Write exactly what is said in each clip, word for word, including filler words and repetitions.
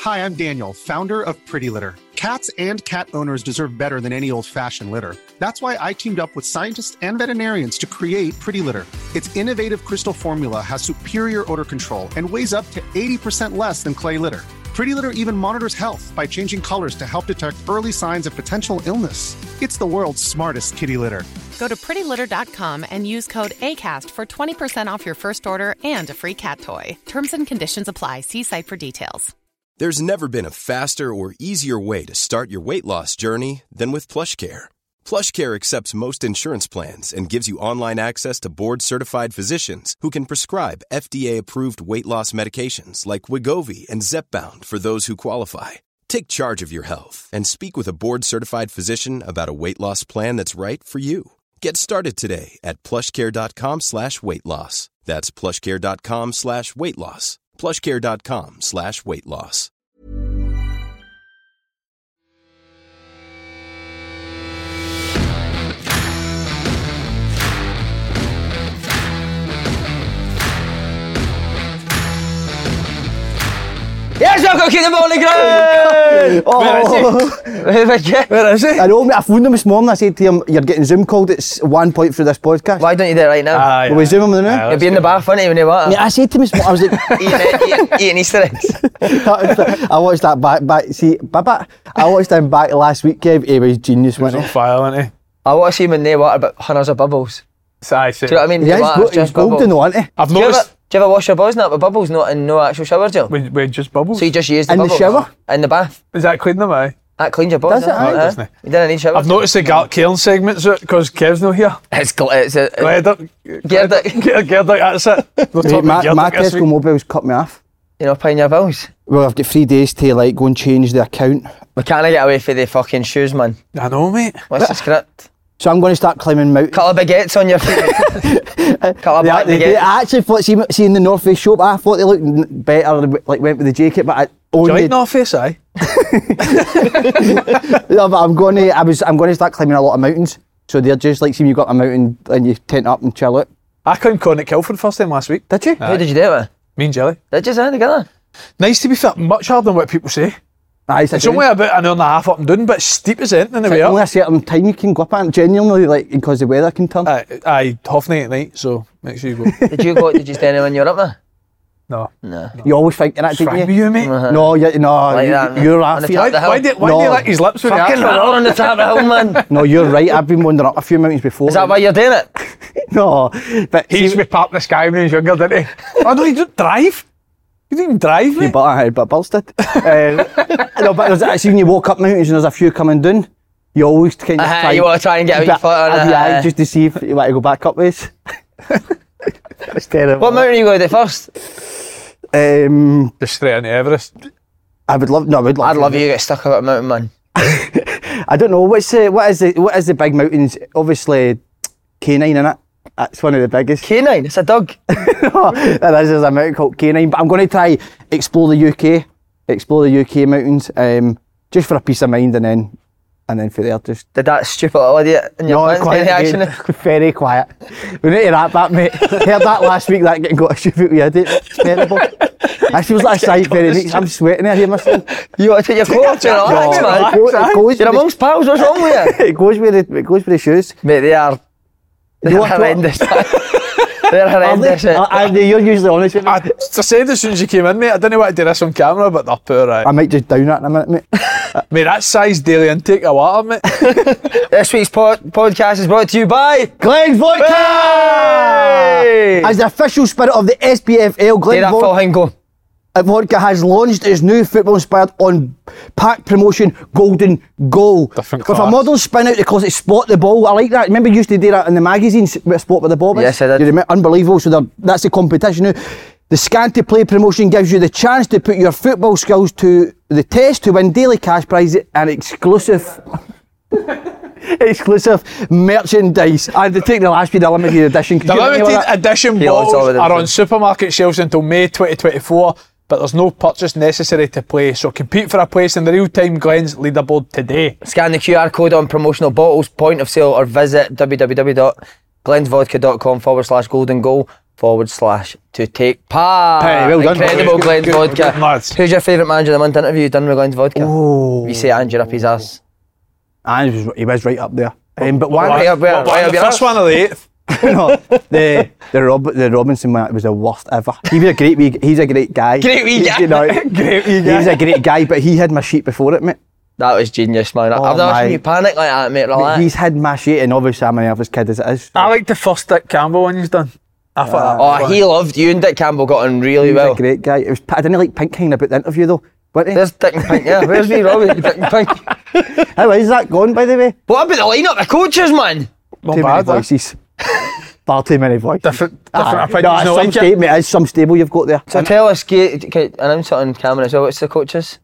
Hi, I'm Daniel, founder of Pretty Litter. Cats and cat owners deserve better than any old-fashioned litter. That's why I teamed up with scientists and veterinarians to create Pretty Litter. Its innovative crystal formula has superior odor control and weighs up to eighty percent less than clay litter. Pretty Litter even monitors health by changing colors to help detect early signs of potential illness. It's the world's smartest kitty litter. Go to pretty litter dot com and use code ACAST for twenty percent off your first order and a free cat toy. Terms and conditions apply. See site for details. There's never been a faster or easier way to start your weight loss journey than with PlushCare. PlushCare accepts most insurance plans and gives you online access to board-certified physicians who can prescribe F D A-approved weight loss medications like Wegovy and Zepbound for those who qualify. Take charge of your health and speak with a board-certified physician about a weight loss plan that's right for you. Get started today at plushcare.com slash weight loss. That's plushcare.com slash weight loss. plushcare.com slash weight loss. Yes, you're cooking the morning ground! Oh. Where is he? Where is he? I know, mate, I phoned him this morning. I said to him, you're getting Zoom called at one point through this podcast. Why don't you do it right now? Ah, yeah. Will we Zoom him now? You'll be in the bath, won't you, when you want? Mate, I said to him this morning, I was like... eating, eating, eating Easter eggs. I watched that back, back, see, Baba, I watched him back last week, Kev. He was genius, wasn't he? He was on fire, wasn't he? I want to see him in the water, but hundreds of bubbles. Aye, do you know what I mean? Yeah, he's, go, he's golden though, isn't he? I've do noticed... Do you ever wash your balls now with bubbles, not in no actual shower gel? With, with just bubbles? So you just use the in bubbles? In the shower? In the bath? Does that clean them, aye? That cleans your balls, does it? Aye, uh, doesn't it? You didn't need shower I've noticed the Garlic Cairn segments because Kev's not here. It's... Gl- it's a... Gerdic. Gerdic. Gerdic, that's it. Mate, my my Tesco mobile's cut me off. You're not paying your bills? Well, I've got three days to like go and change the account. We can't get away for the fucking shoes, man. I know, mate. What's the script? So I'm going to start climbing mountains. Couple of baguettes on your feet. Couple of they, black they, baguettes. they actually thought, see, see in the North Face shop, I thought they looked better, like went with the jacket, but I only... Do you like North Face, aye? No, but I'm going to, I was, I'm going to start climbing a lot of mountains. So they're just like, see, you got a mountain and you tent up and chill out. I climbed Cornick Hill for the first time last week. Did you? Aye. Who did you do it with? Me and Jelly. Did you say together? Nice to be fit, much harder than what people say. Aye, it's it's only about an hour and a half up and down, but steep as anything in the way up. Only a certain time you can go up and genuinely, like, because the weather can turn. Aye, aye, half night at night, so make sure you go. Did you go, did you stay anywhere when you were up there? No. No. You always think that, didn't you? With you, mate? Uh-huh. No, you, no, Like you, that, you're on the right. top of the hill. Why did, why No. do you like his lips when he Fucking asked roll on the top of the hill, man. No, you're right. I've been wandering up a few mountains before. Is that why you're doing it? No, but He used to be part of the sky when he was younger, didn't he? Oh no, you don't drive. You didn't even drive, Yeah, mate. but I had, but Bills did. um, no, but there's actually when you walk up mountains and there's a few coming down, you always kind of Uh-huh, try. you want to try and get a wee but- foot on uh, it, yeah, uh. just to see if you want to go back up ways. That's terrible. What mountain are you going to do first? Um, Just straight into Everest. I would love. No, I would love. I'd love you to get stuck up a mountain, man. I don't know what's the what is the what is the big mountains? Obviously, Canine, innit? That's one of the biggest. Canine, it's a dog. No, there is there's a mountain called Canine, but I'm going to try explore the U K, explore the U K mountains, um, just for a peace of mind, and then and then for there just. Did that stupid little idiot in your pants get any action? again, very quiet. We need to wrap that, mate. Heard that last week. That getting got a stupid wee idiot. It's terrible. I feels like a sight very neat. I'm sweating here, myself. You want to take your coat off to relax, No, man? it goes- it goes You're with amongst pals, what's wrong with the- It goes with the it goes with the shoes. you? Mate, they are... They're You want to- horrendous. They're horrendous. I, I, you're usually honest with me. I, I said as soon as you came in, mate, I didn't want to do this on camera, but they're poor, right? I might just down that in a minute, mate. Mate, that's size daily intake of water, mate. This week's pod- podcast is brought to you by... Glen Vodka! Hey! As the official spirit of the S P F L, Get Glen that full Vodka, thing go. Vodka has launched its new football-inspired on-pack promotion, Golden Goal. Different With a class. modern spin out, they call it Spot the Ball. I like that. Remember you used to do that in the magazines, with Spot with the Ball? Yes, I did. You remember? Unbelievable. So they're- that's the competition now. The Scan to Play promotion gives you the chance to put your football skills to the test to win daily cash prizes and exclusive... exclusive merchandise. And to take the last week, the limited edition. Could The you remember limited that? edition Yeah, it's all bottles with are them. on supermarket shelves until May twenty twenty-four, but there's no purchase necessary to play, so compete for a place in the real-time Glens leaderboard today. Scan the Q R code on promotional bottles, point of sale, or visit www.glensvodka.com forward slash golden goal. forward slash to take part. Hey, well done. Incredible Glens vodka. Good lads. Who's your favourite manager of the month interview you done with Glens vodka? Oh, You say Andrew up his ass. and he was, he was right up there. Um, but one, Right up there, What, right what, up the your first arse? one or the eighth? no, the the Rob, the Robinson one was the worst ever. He was a great wee, he's a great guy. Great wee guy. You know, great wee guy. He's a great guy, but he had my sheet before it, mate. That was genius, man. Oh, I've never my. seen you panic like that, mate. Relax. He's had my sheet, and obviously I'm a nervous kid as it is. I like the first Dick Campbell one he's done. I thought that was Oh, funny. he loved you and Dick Campbell got on really He was well. a great guy. It was, I didn't like Pink hanging about the interview though. What? There's Dick and Pink, yeah. Where's me, Robbie? Dick and Pink. How is that gone, by the way? What about the lineup of coaches, man? Not Too many bad, eh? voices. Far too many voices. Different, different Aye. opinions. No, it's no some like it. stable, mate. It's some stable you've got there. So tell us, can you announce it on camera as well? What's the coaches?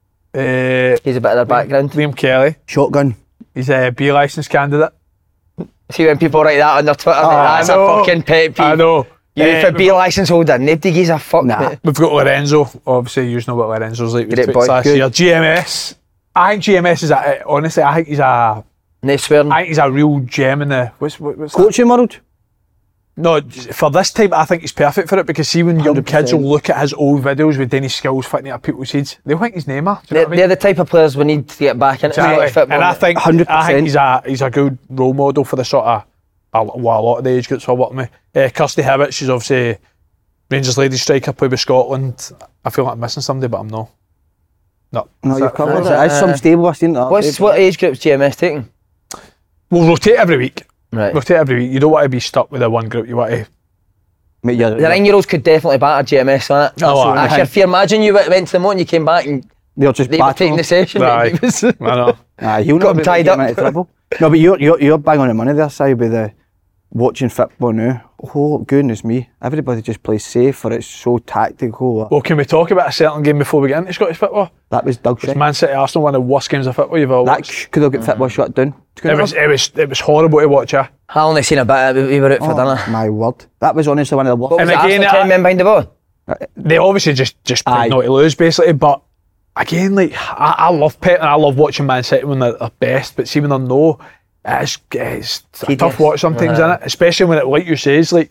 Uh, Here's a bit of their background. Liam Kelly. Shotgun. He's a B licence candidate. See when people write that on their Twitter, mate, I that's know. a fucking pet peeve. I know. You Eh, for B licence holder, nobody gives a fuck. Nah. mate. We've got Lorenzo. Obviously, you know what Lorenzo's like. Great With boy. tweets last Good. year. G M S. I think G M S is a, honestly. I think he's a. No swearing. I think he's a real gem in the. What's what, what's that? Coaching world. No, for this time, I think he's perfect for it because see when young one hundred percent. kids will look at his old videos with Denny Skills fitting at people's heads, they'll think he's Neymar. Do you know They're, what I mean? they're the type of players we need to get back into Exactly. Scottish football. And I think, one hundred I think percent. he's a he's a good role model for the sort of a, well, a lot of the age groups I work with. Uh, Kirsty Hibbett, she's obviously Rangers lady striker, played with Scotland. I feel like I'm missing somebody, but I'm not. No. No, you've covered Is it. it, It's some uh, stable. I've seen that. What's, what age group's G M S taking? We'll rotate every week. Right. Rotate every week. You don't want to be stuck with a one group. You want to. Mate, you're, The you're, nine-year-olds could definitely batter G M S on it. Oh, aye. Actually, if you imagine you went went to the moat and you came back and they're just they were battling. taking the session, Aye. it was- I know. Aye, he'll Got not him be tied getting up. into trouble. No, but you're you're you're bang on the money there, Si, with the watching football now. Oh goodness me! Everybody just plays safe, or it's so tactical. Well, can we talk about a certain game before we get into Scottish football? That was dog shit. Man City Arsenal, one of the worst games of football you've ever That watched. sh- could have got football shut down. Could It have. was it was it was horrible to watch. Yeah. I only seen a bit of it, we were out for Oh, dinner. my word, that was honestly one of the worst. What was And it, again, Arsenal I- ten men behind the ball? They obviously just just played Aye. not to lose basically, but again, like I, I love Pep and I love watching Man City when they're, they're best, but see when they're no, it's, it's a Tedious. tough watch sometimes, Yeah. innit? Especially when it, like you say, it's like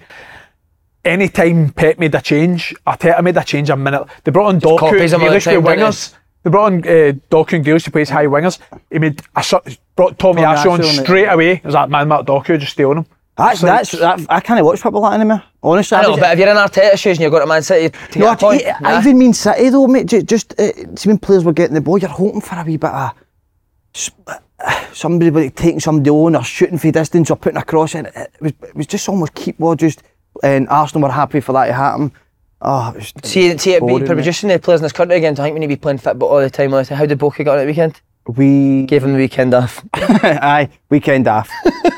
any time Pep made a change, Arteta made a change a minute. They brought on Doku copies and him all the Grealish time, with didn't wingers. They brought on uh, Doku and Grealish to play as high wingers. He made a, sort- brought Tommy Tommy Asu on Asu on it. straight away. It was like man, Mark Doku just stealing him. That's that's that, I can't watch football that anymore. Honestly, I know, was- but if you're in Arteta shoes and you're going to Man City to No, get a point, I, I nah. even mean City though, mate. Ju- Just uh, see when players were getting the ball, you're hoping for a wee bit of s- uh, somebody like taking somebody on or shooting for distance or putting a cross in. It was, it was just almost keep ball. Just and Arsenal were happy for that to happen. Oh, it was See, see it be boring, mate. producing the players in this country again. I think we need to be playing football all the time. all the time. How did Boca got on at the weekend? We Gave him the weekend off. aye weekend off.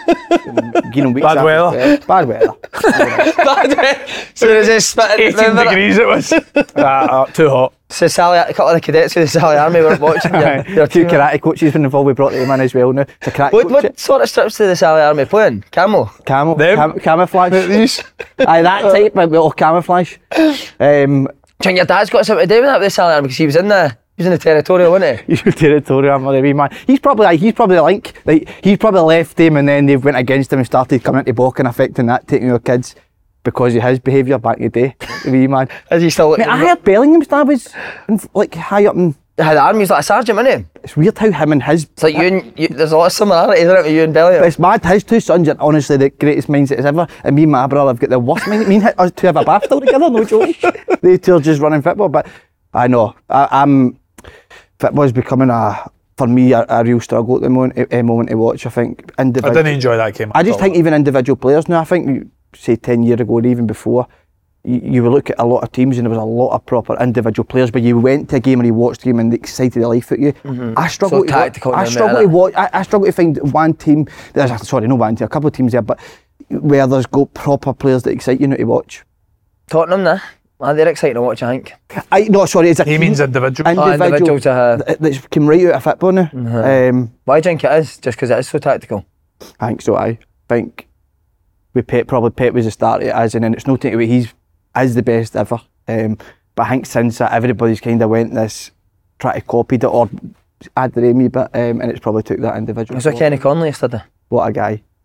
You know, weeks Bad off. weather. Yeah, bad weather. So there's this spitting. eighteen degrees it was. uh, uh, too hot. So Sally, a couple of the cadets of the Sally Army were watching. Aye. They're Two two karate coaches been involved. We brought them in as well now. It's a karate What, coach. what sort of strips do the Sally Army playing? Camel. Camel, Them? cam- camouflage. These. Aye, that type, but little camouflage. Um, Do you think your dad's got something to do with that with the Sally Army? Because he was in the he was in the territorial, wasn't he? You're territorial, I'm a wee man. He's probably like, he's probably the link. Like he's probably left him, and then they went against him and started coming into Bock and affecting that, taking your kids because of his behaviour back in the day. The wee man. Is he still? Mate, I heard Bellingham's dad was in, like high up, and Yeah, the army's like a sergeant, isn't he? it's weird how him and his. It's like you and you, there's a lot of similarities, isn't it, with you and Belliot? It's mad. His two sons are honestly the greatest minds that has ever. And me and my brother have got the worst mind. Me and us two have a bath still together, no joke. They two are just running football. But I know, I, I'm. Football's becoming a, for me, a, a real struggle at the moment, a, a moment to watch. I think I individual. didn't enjoy that game. I at just all. think even individual players now, I think, say ten years ago or even before, you, you would look at a lot of teams and there was a lot of proper individual players, but you went to a game or you watched a game and they excited the life out of you. I struggle So to tactical watch, I now, struggle mate, to watch, I, I struggle to find one team, there's, sorry, no one team, a couple of teams there, but where there's got proper players that excite you now to watch. Tottenham, nah. Ah, they're exciting to watch, I think. I, no, sorry, it's a He team, means individual. Oh, individuals, uh, that- that's come right out of football now. Um, Why do you think it is? Just because it is so tactical? I think so. I think with Pep, probably Pep was the start of it as, and then it's no taking away. He's is the best ever. Um, but I think since that, everybody's kind of went this, try to copy it or add their own wee bit, um, and it's probably took that individual. I saw Kenny Conley yesterday. What a guy!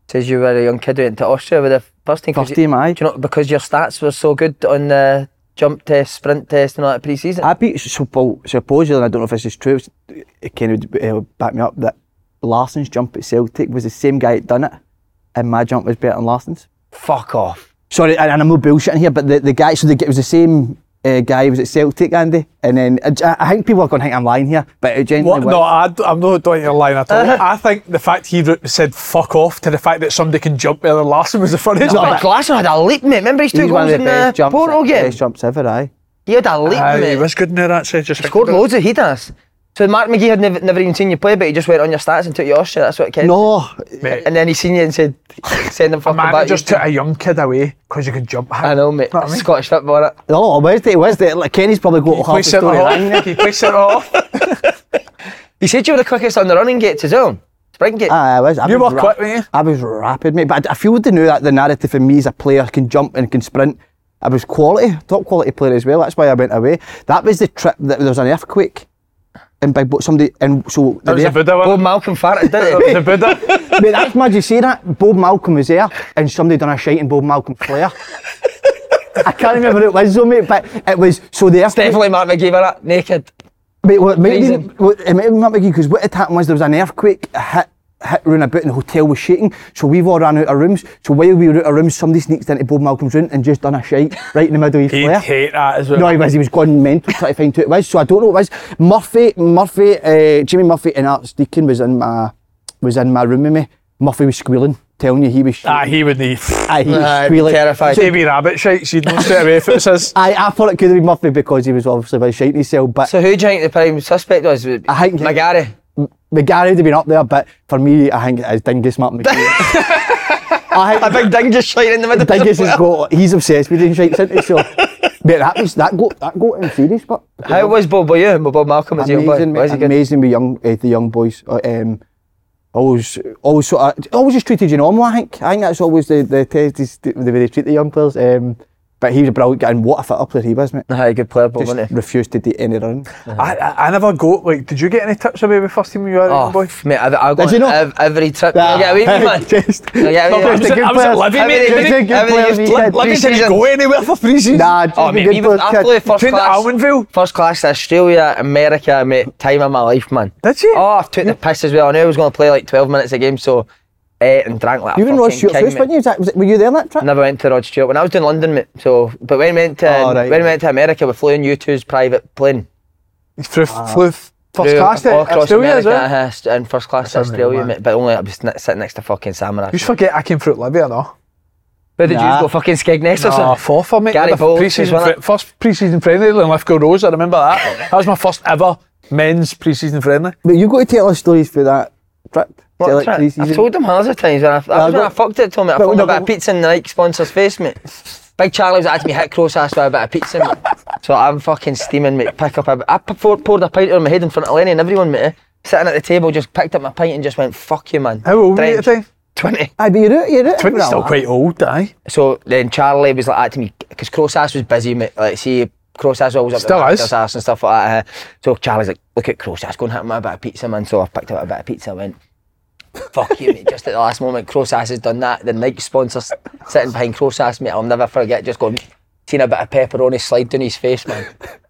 Says you were a young kid who went to Austria with the first team. First you, team, aye. Do you know, because your stats were so good on the jump test, sprint test and all that pre-season? I beat, so, well, supposedly, and I don't know if this is true, it kind of uh, back me up, that Larsson's jump at Celtic was the same guy that done it, and my jump was better than Larsson's. Fuck off. Sorry, and, and I'm not bullshitting here, but the, the guy, so the, it was the same uh, guy who was at Celtic, Andy, and then I, I think people are going to think I'm lying here, but it genuinely What? was. No, I, I'm not doing your line at all. I think the fact he wrote- said fuck off to the fact that somebody can jump better than Larsson was the funniest. No, part. but Glasson had a leap, mate. Remember his two He's one of goals the in best the jumps, Porto game? best jumps ever, aye. He had a leap, Aye, mate. he was good in there, actually. Just He scored thinking about loads of he does. So Mark McGee had never, never even seen you play, but he just went on your stats and took you Austria. That's what it came. No, Mate. And then he seen you and said, send him it. fucking Man, back. it just took a young kid away because you could jump high. I know, mate. Know what I mean? Scottish football, it. no, Wednesday, Wednesday, like Kenny's probably got half the Play centre story off. wrong. He plays centre off. He said you were the quickest on the running gates as well. Sprint gate. Aye, I was. I You was were ra- quick, weren't you? I was rapid, mate. But I, I feel they knew that the narrative for me as a player can jump and can sprint. I was quality, top quality player as well. That's why I went away. That was the trip that there was an earthquake in Big Boat. Somebody and so That was the the Buddha Bob one. Malcolm farted, didn't he? The Buddha. Mate, that's mad you say that. Bob Malcolm was there and somebody done a shite in Bob Malcolm's flare. I can't remember who it was though, mate, but it was so the earthquake. Definitely Mark McGee were it, naked. Mate, well, it might have Freezing. been, well, it might have been Matt McGee because what had happened was there was an earthquake hit hit round about and the hotel was shaking, so we've all ran out of rooms. So while we were out of rooms, somebody sneaked into Bob Malcolm's room and just done a shite right in the middle of his He'd flare. hate that as well. No, he was. He was going mental trying to find who it was. So I don't know what it was. Murphy, Murphy, uh, Jimmy Murphy and Art Deacon was in my was in my room with me. Murphy was squealing, telling you he was. Ah, he would need. Aye, he was Aye, squealing. terrified. Davy Rabbit shites, you'd know straight away if it was his. I, I thought it could have been Murphy because he was obviously by shiting himself, but So who do you think the prime suspect was? I think- McGarry. McGarry would have been up there. But for me, I think it is Dingus Mark McGee. I A think big ding just shite in the middle. Dingus has got. He's obsessed with doing shites, isn't he? So, mate, that was that got that got him serious. But How was Bob with you? Bob Malcolm as a young boy? amazing, Was he mate, good? amazing with young uh, the young boys. Uh, um, always, always sort of, always just treated you normal. I think. I think that's always the the test is the way they treat the young players. Um, but he was a brilliant guy, and what a fit-up player he was, mate. Aye, good player, Bob, Just wasn't he? refused to do any run. I, I, I never go, like, did you get any tips away with first team when you were a Oh, young boy? f- mate, I've, I've Did got you know? ev- every trip. You get away with me, man. Just, You get away I with was, me. good I was at players. Livy, Every mate. day- Just a good every player, day- he said. Livy didn't pre-season. go anywhere for pre-season. Nah, just Oh, a mate, good even player, I kid. played first Trained at class. Almondvale. First class to Australia, America, mate. Time of my life, man. Did you? Oh, I've took the piss as well. I knew I was going to play like twelve minutes a game, so ate and drank like You a were in Rod fucking Stewart king, first, mate. weren't you? Was that, was it, were you there that trip? Never went to Rod Stewart when I was doing London, mate. So, but when we went to Oh, right. when we went to America, we flew in U two's private plane. He flew, flew f- first Through- class all to across Australia as America, well. uh, and first class to That's unreal, Australia, man. mate. But only I was ne- sitting next to fucking Samurai. You just forget I came through at Livy or no? Where did Nah. you go? Fucking Skegness or No, something? Forfar, mate. Gary The Bowles, pre-season wasn't fri- it? first pre-season friendly in Lithgow Rose, I remember that. That was my first ever men's pre-season friendly. But you got to tell us stories for that trip. What Tell it trip? pre-season. I've told them hundreds of times. When I, that Yeah, was when but- I fucked it to me. I but fucked no, a bit of but- pizza in the Nike sponsor's face, mate. Big Charlie was at me hit Crossas with a bit of pizza, mate. So I'm fucking steaming, mate. Pick up a bit. I poured, poured a pint on my head in front of Lenny and everyone, mate. eh. Sitting at the table, just picked up my pint and just went, fuck you, man. How old were you at the Drenched. time? twenty. Aye, but you're out, you're out. twenty's still Well, quite old, aye. So then Charlie was like that to me, because Crossas was busy, mate. Like, see, Crossas was always up Still the is. actor's ass and stuff like that. eh. So Charlie's like, look at Crossas, go and hit him with a bit of pizza, man. So I picked up a bit of pizza and went, fuck you, mate. Just at the last moment, Crossas has done that. The Nike sponsors sitting behind Crossas, mate. I'll never forget just going, seen a bit of pepperoni slide down his face, man.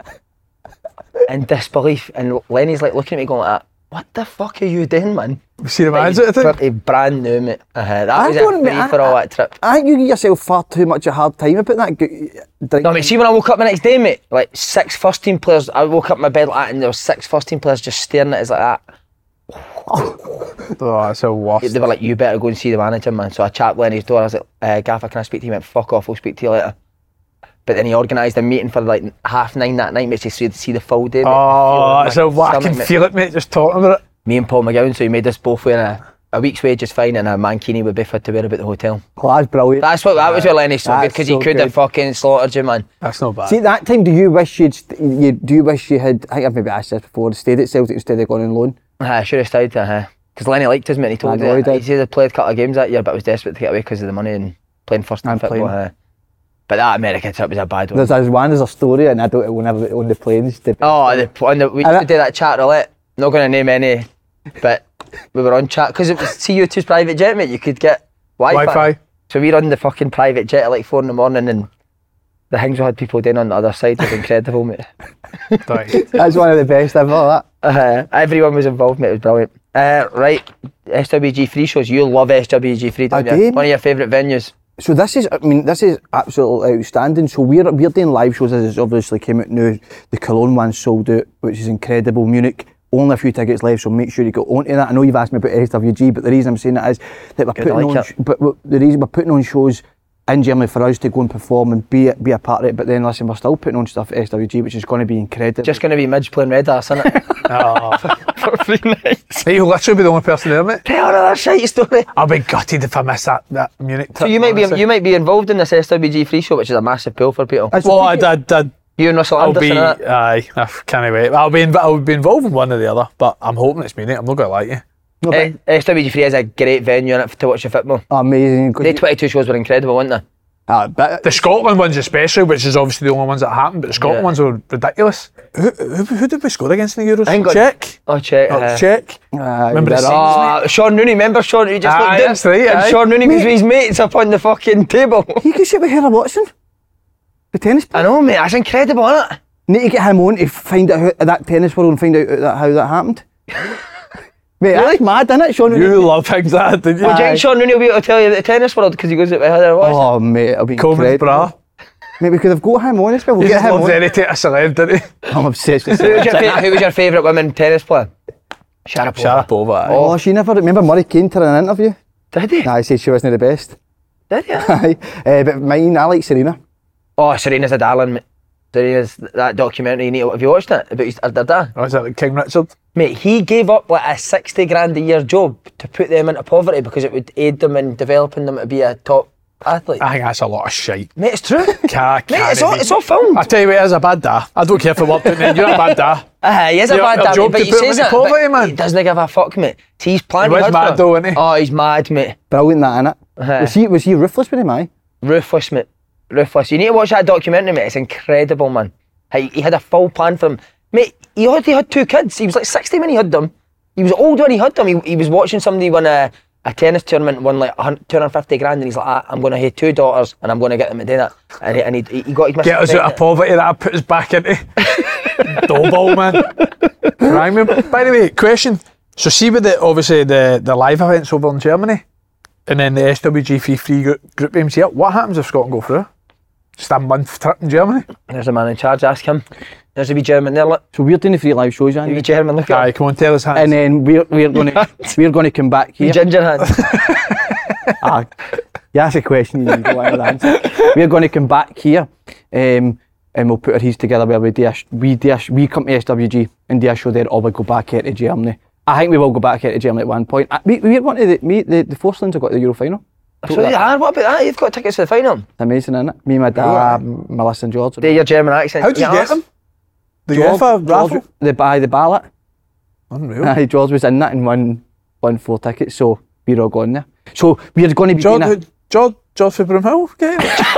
In disbelief. And Lenny's like looking at me going like that. What the fuck are you doing, man? You see the Like, man's he's at the time? pretty brand new, mate. Uh-huh. That I was don't it for know, me for I- all that trip. I think you give yourself far too much a hard time about that. g- Drink. No, mate, see when I woke up the next day, mate, like six first team players, I woke up in my bed like that and there was six first team players just staring at us like that. Oh, that's the worst. They were like, you better go and see the manager, man. So I chapped Lenny's door, I was like, uh, Gaffer, can I speak to you? He went, fuck off, we'll speak to you later. But then he organised a meeting for like half nine that night, mate, to see, see the full day. Mate. Oh, Feel that's it a in my what I stomach, can mate. feel it, mate, just talking about it. Me and Paul McGowan, so he made us both wear a, a week's wages fine and a mankini with Bifford to wear about the hotel. Oh, that's brilliant. That's what, that was where Lenny's so good, That's because so he could good. have fucking slaughtered you, man. That's not bad. See, at that time, do you wish you'd, st- you, do you wish you had, I think I've maybe asked this before, stayed at Celtic instead of going on loan? Uh, I should have stayed there, because Lenny liked us, mate. He told I know me he did. he said he played a couple of games that year, but was desperate to get away because of the money and playing first team And football. playing. Uh, but that American trip was a bad one. There's as one, there's a story, and I don't will never on the planes. To, Oh, the, on the, we used And to do that chat roulette. Not going to name any, but we were on chat because it was C U two's private jet, mate. You could get Wi-Fi. Wi-Fi. So we run the fucking private jet at like four in the morning, and the things we had people doing on the other side was incredible, mate. Right. That's one of the best ever, that. Uh, everyone was involved, mate. It was brilliant. Uh, right, S W G free shows. You love S W G free, don't I you? do. One of your favourite venues. So this is, I mean, this is absolutely outstanding. So we're we're doing live shows as it's obviously came out now. The Cologne one sold out, which is incredible. Munich, only a few tickets left, so make sure you go onto that. I know you've asked me about S W G, but the reason I'm saying that is that we're Good, putting I like on, it. sh- but we- the reason we're putting on shows in Germany for us to go and perform and be be a part of it. But then listen, we're still putting on stuff at S W G, which is going to be incredible. Just going to be Midge playing Red Arse, isn't it? Oh. For three nights. Hey, you'll literally be the only person there, mate. Tell another shite story. I'll be gutted if I miss that, that Munich trip. So you might be honestly. you might be involved in this S W G free show, which is a massive pull for people. That's Well, the I thing. did. You and Russell I'll Anderson. be. innit? Aye, I can't wait. I'll be. Inv- I'll be involved in one or the other, but I'm hoping it's Munich. I'm not going to lie to you. No, but Eh, S W G free is a great venue in it to watch the football. amazing. 'cause The you- twenty-two shows were incredible, weren't they? Ah, but The Scotland ones especially, which is obviously the only ones that happened, but the Scotland Yeah. ones were ridiculous. Who, who, who did we score against in the Euros? I think got- Czech. Oh, check. Oh, uh, Czech. Ah, Remember the they're- scenes, Oh, Sean Rooney, remember Sean Rooney just Aye, looked in? that's right, And aye. Sean Rooney was with his mates up on the fucking table. You can sit with Heather Watson, the tennis player. I know, mate, that's incredible, isn't it? Need to get him on to find out how, that tennis world and find out that, how that happened. Mate, that's mad, isn't it, Sean? You love things like that, didn't you? Do you Aye. think Sean Rooney will be able to tell you the tennis world because he goes out with Heather Watson? Oh, mate, it'll be Coleman's incredible. bra. Mate, we could have got him on as well. We'll He get just him loves on. anything a celeb, didn't he? I'm obsessed with Who was your, it. fa- who was your favourite women tennis player? Sharapova. Sharapova. aye. Oh, she never, remember Murray came to an interview? Did he? Nah, he said she wasn't the best. Did he? Aye. uh, but mine, I like Serena. Oh, Serena's a darling, mate. Serena's that documentary. You need to, have you watched it about his, her dad? Oh, is that like King Richard? Mate, he gave up like a sixty grand a year job to put them into poverty because it would aid them in developing them to be a top athlete. I think that's a lot of shite. Mate, it's true. Can't, Mate, can't it's all, be. it's all filmed. I tell you what, it is a bad da. I don't care if it worked out then. You're a bad da. Uh, he is a You're- bad a dad, job but to he put him says into it, poverty, but man. he doesn't give a fuck, mate. He's planning He was hard for mad him. though, wasn't he? Oh, he's mad, mate. Brilliant that, innit? Aye. Was he, was he ruthless with him, aye? Ruthless, mate. Ruthless. You need to watch that documentary, mate. It's incredible, man. He, he had a full plan for him. Mate, he already had two kids. He was like sixty when he had them. He was old when he had them. He, he was watching somebody win a, a tennis tournament and won like two hundred fifty grand, and he's like, ah, I'm going to have two daughters and I'm going to get them to do that. And he, and he, he got his Get us missus out of pregnant. poverty that I put us back into. Doughball, man. Crime. By the way, question. So see with the, obviously the, the live events over in Germany and then the S W G free free group, group games here, what happens if Scotland go through? Just a month trip in Germany? There's a man in charge, ask him. There's a wee German there, look. So we're doing the free live shows, A Andy. wee German, look at Aye, him. come on, tell us how. And then we're we're gonna we're gonna come back Wee here. ginger hand. Ah, you ask a question, you go on with the answer. We're going to come back here, um, and we'll put our heads together where we do a, sh- we do a, sh- we come to S W G and do a show there, or we go back here to Germany. I think we will go back here to Germany at one point. Uh, we we're going to the me the, the Forslings have got the Euro final. So, yeah, what about that? You've got tickets to the final. It's amazing, isn't it? Me, my dad, Melissa and George. Do your German accent. How did you Yeah, get ask- them? The George, UEFA raffle? George, the by the ballot. Unreal. Aye, George was in that and won won four tickets, so we're all going there. So we're going to be George, doing a, George, George for Broomhill? Get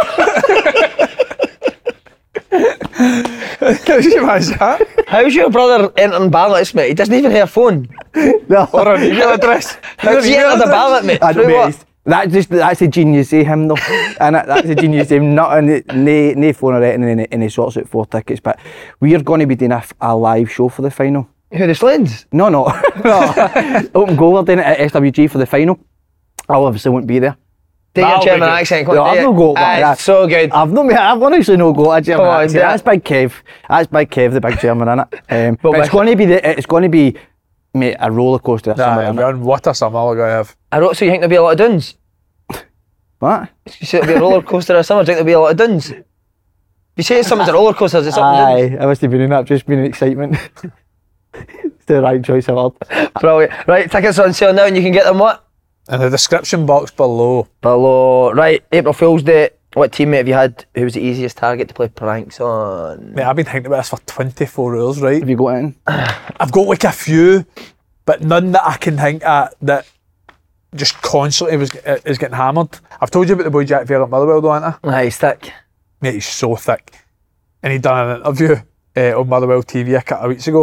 it? Can you imagine that? How's your brother entering ballots, mate? He doesn't even have a phone. no. Or an email address? How's he entered the ballot, mate? I Through know, what? mate, that just that's a genius of him though, and that's a genius of him. Not on no no phone or anything, and he- and he sorts out four tickets. But we are going to be doing a, f- a live show for the final. Who, the Slins? No, no, no. Open goal. We're doing it at S W G for the final. I obviously won't be there. Do your That'll be German good. accent. No, I've no go. Aye, it's so good. I've no, mate, I've honestly no go. At German Come on, accent. do it. That's Big Kev. That's Big Kev, the big German, innit? Um, but But it's going to be the. It's going to be, mate, a roller coaster. or something, Nah, innit? man, what a summer we're going to have. I wrote, so you think there'll be a lot of duns? What? You say it'll be a roller coaster or something? Do you think there'll be a lot of duns? If you say something's a roller coaster, is it something duns? Aye, I must have been in that. Just been excitement. It's the right choice of word. Brilliant. Right, tickets are on sale now and you can get them what? In the description box below. Below. Right, April Fool's Day. What teammate have you had who was the easiest target to play pranks on? Mate, I've been thinking about this for twenty-four hours, right? Have you got it in? I've got like a few, but none that I can think at that just constantly was is getting hammered. I've told you about the boy Jack Vale at Motherwell, though, haven't I? Aye, stick. Mate, he's so thick. And he done an interview uh, on Motherwell T V a couple of weeks ago.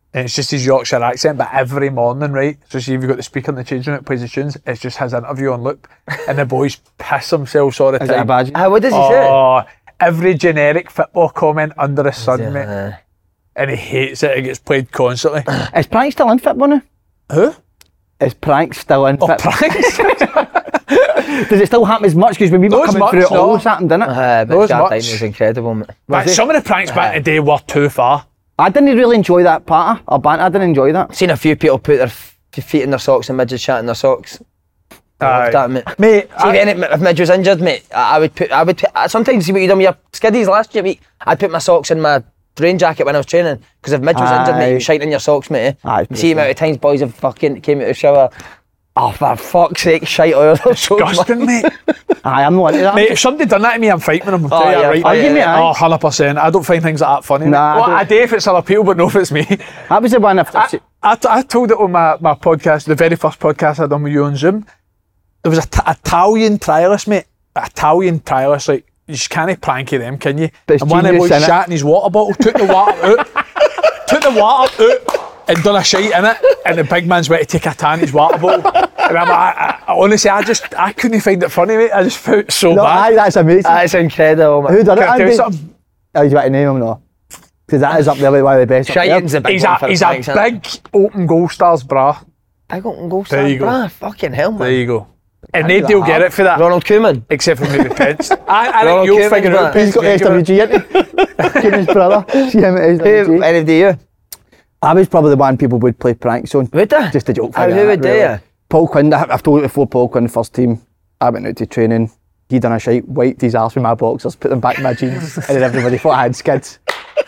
and it's just his Yorkshire accent, but every morning, right? So see if you've got the speaker in the changing room that plays the tunes, it's just his interview on loop, and the boys piss themselves all the Is it a time. badge? Uh, what does he say? Oh, every generic football comment under the sun, Yeah. mate. And he hates it. It gets played constantly. Is Prank still in football now? Who? Is Prank still in Oh, football? Pranks. Does it still happen as much? Because when we were Not as coming much, through, it no. always happened, didn't it? Uh, but Not as Jardine much. was incredible, mate. But some of the pranks back in the day were too far. I didn't really enjoy that part or banter. I didn't enjoy that. Seen a few people put their f- feet in their socks and midgets chatting their socks. I Aye. loved that, mate. Mate, See, if, I- any, if Midge was injured, mate, I, I would put, I would put, I sometimes see what you done with your skiddies last year, mate. I'd put my socks in my rain jacket when I was training, because if Midge was injured, mate, Aye. you shite in your socks, mate. Aye, You see the amount of times boys have fucking came out of the shower, oh, for fuck's sake, shite all over their socks, disgusting, man. mate. Aye, I'm not into that. Mate, if somebody done that to me, I'm fighting them. Oh, Oh, yeah, right. fight, Argue me, aye. Oh, one hundred percent. I don't find things like that funny. Nah, I well, don't- I do if it's other people, but no if it's me. That was the one. If I, I, t- I told it on my, my podcast, the very first podcast I done with you on Zoom. There was an t- Italian trialist, mate. An Italian trialist, like, you just can't pranky them, can you? But it's And one of them genius, boys innit? shat in his water bottle, took the water out, took the water out, and done a shite in it, and the big man's went to take a tan in his water bottle. And I'm like, I, I, honestly, I just, I couldn't find it funny, mate. I just felt it so no, bad. aye, that's amazing. That's incredible, man. Who done it? Can I tell you Andy? something? Oh, you want to name him now? Because that is up there with one of the best. up there. Shiting's a big He's one a, for he's the a pranks, isn't it? big open goal stars, brah. Big open goal There you stand, go. bruh. Fucking hell, man. There you go. And do nobody will that get hard. it for that, Ronald Koeman. except for maybe Pence. I, I Ronald think you'll Koeman, figure it out. man. He's got S W G, isn't he? Koeman's brother. See him at S W Who, G. any of you? I was probably the one people would play pranks on. Would they? Just a joke. How- figure who that, would they, really. yeah? Paul Quinn, I- I've told you before, Paul Quinn, first team. I went out to training. He done a shite, wiped his arse with my boxers, put them back in my jeans, and then everybody thought I had skids.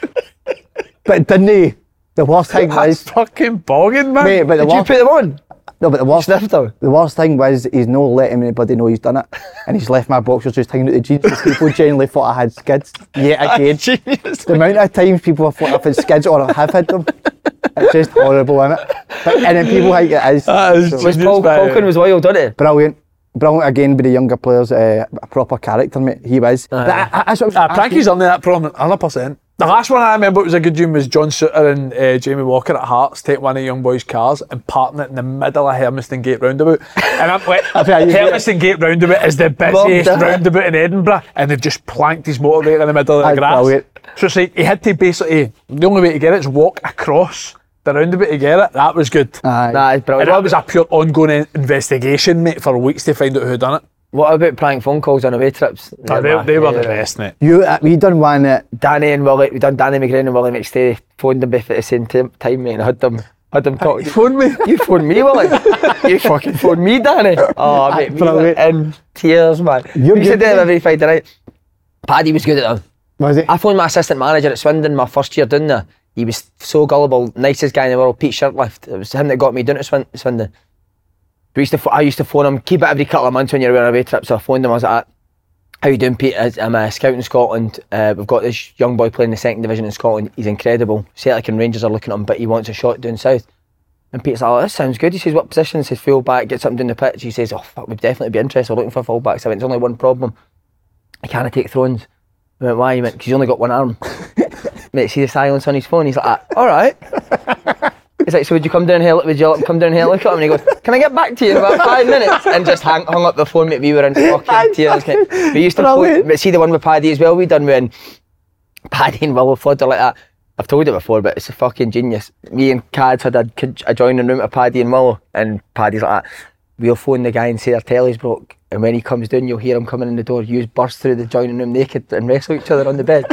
But didn't he? The worst thing That's was, fucking bogging, man. mate, but the Did you worst, put them on? no, but the worst, Sniffed them? the worst thing was he's not letting anybody know he's done it, and he's left my boxers just hanging out the jeans. Because people genuinely thought I had skids. Yet again, Genius. the amount of times people have thought I've had skids or I have had them, it's just horrible, isn't it? But, and then people think it is. That is So- genius. Was Paul, Mate. Paul Quinn was wild, wasn't he? Brilliant. Brilliant again with the younger players, uh, a proper character, mate. He was. But I, I, that's what I was Uh, asking- Pranky's only that prominent, one hundred percent. The last one I remember it was a good tune was John Suter and uh, Jamie Walker at Hearts take one of the young boys' cars and parking it in the middle of Hermiston Gate roundabout. And I'm like, I bet you- Hermiston Gate roundabout is the busiest Loved it. roundabout in Edinburgh, and they've just planked his motorbike in the middle of the That's grass. brilliant. So it's like he had to basically, the only way to get it is walk across the roundabout to get it. That was good. Aye. Nah, it's And brilliant. that was a pure ongoing in- investigation, mate, for weeks to find out who done it. What about prank phone calls on away trips? Nah, Yeah, they, man. they were the Yeah. best, mate. You, uh, we done one that Danny and Willie, we done Danny McGrain and Willie McStay, phoned them both at the same tim- time, mate, and I had them, had them talk. Phone me. You phoned me, Willie. You fucking phoned me, Danny. Oh, mate, we were Brilliant. in tears, man. You're we used to good, do it mate. every Friday night. Paddy was good at them. was it? I phoned my assistant manager at Swindon my first year doing there. He was so gullible, nicest guy in the world, Pete Shirtlift. It was him that got me doing it at Swin- Swindon. We used to, pho- I used to phone him, keep it every couple of months when you're on away trip, so I phoned him, I was like, how you doing, Pete? I'm a scout in Scotland. Uh, we've got this young boy playing the second division in Scotland. He's incredible. Celtic and Rangers are looking at him, but he wants a shot down south. And Pete's like, oh, this sounds good. He says, what position? He says, full back, get something down the pitch. He says, oh, fuck, we'd definitely be interested. We're looking for full backs. I went, there's only one problem. I can't take thrones. I went, why? He went, because he's only got one arm. Mate, see the silence on his phone? He's like, ah, all right. He's like, so would you come down here, would you come down here, look at him? And he goes, can I get back to you in about five minutes? And just hang, hung up the phone, mate. We were in fucking tears. Mate. We used to phone, but see the one with Paddy as well, we done when Paddy and Willow Flood are like that. I've told you before, but it's a fucking genius. Me and Cads had a, a joining room with Paddy and Willow, and Paddy's like that. We'll phone the guy and say our telly's broke, and when he comes down, you'll hear him coming in the door. You burst through the joining room naked and wrestle each other on the bed.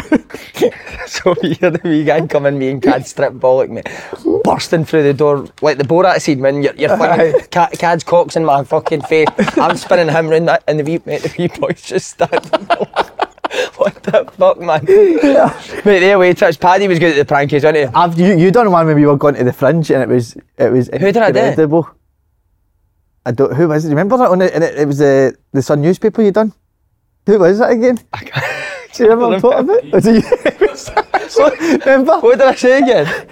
So we hear the wee guy come in, me and Cad strip bollock, mate, bursting through the door like the Borat scene when you're, you're flinging Ca- Cad's cocks in my fucking face. I'm spinning him round that, and the wee mate, the wee boys just standing. What the fuck, man? Mate, the away trips, Paddy was good at the prankies, wasn't he? I've, you, you done one when we were going to the Fringe, and it was it was Who did I do? incredible. I don't. Who was it? Remember that on it? And it, it was the the Sun newspaper you done. Who was that again? Do you remember what I'm talking about? Was it you? What? Remember? What did I say again?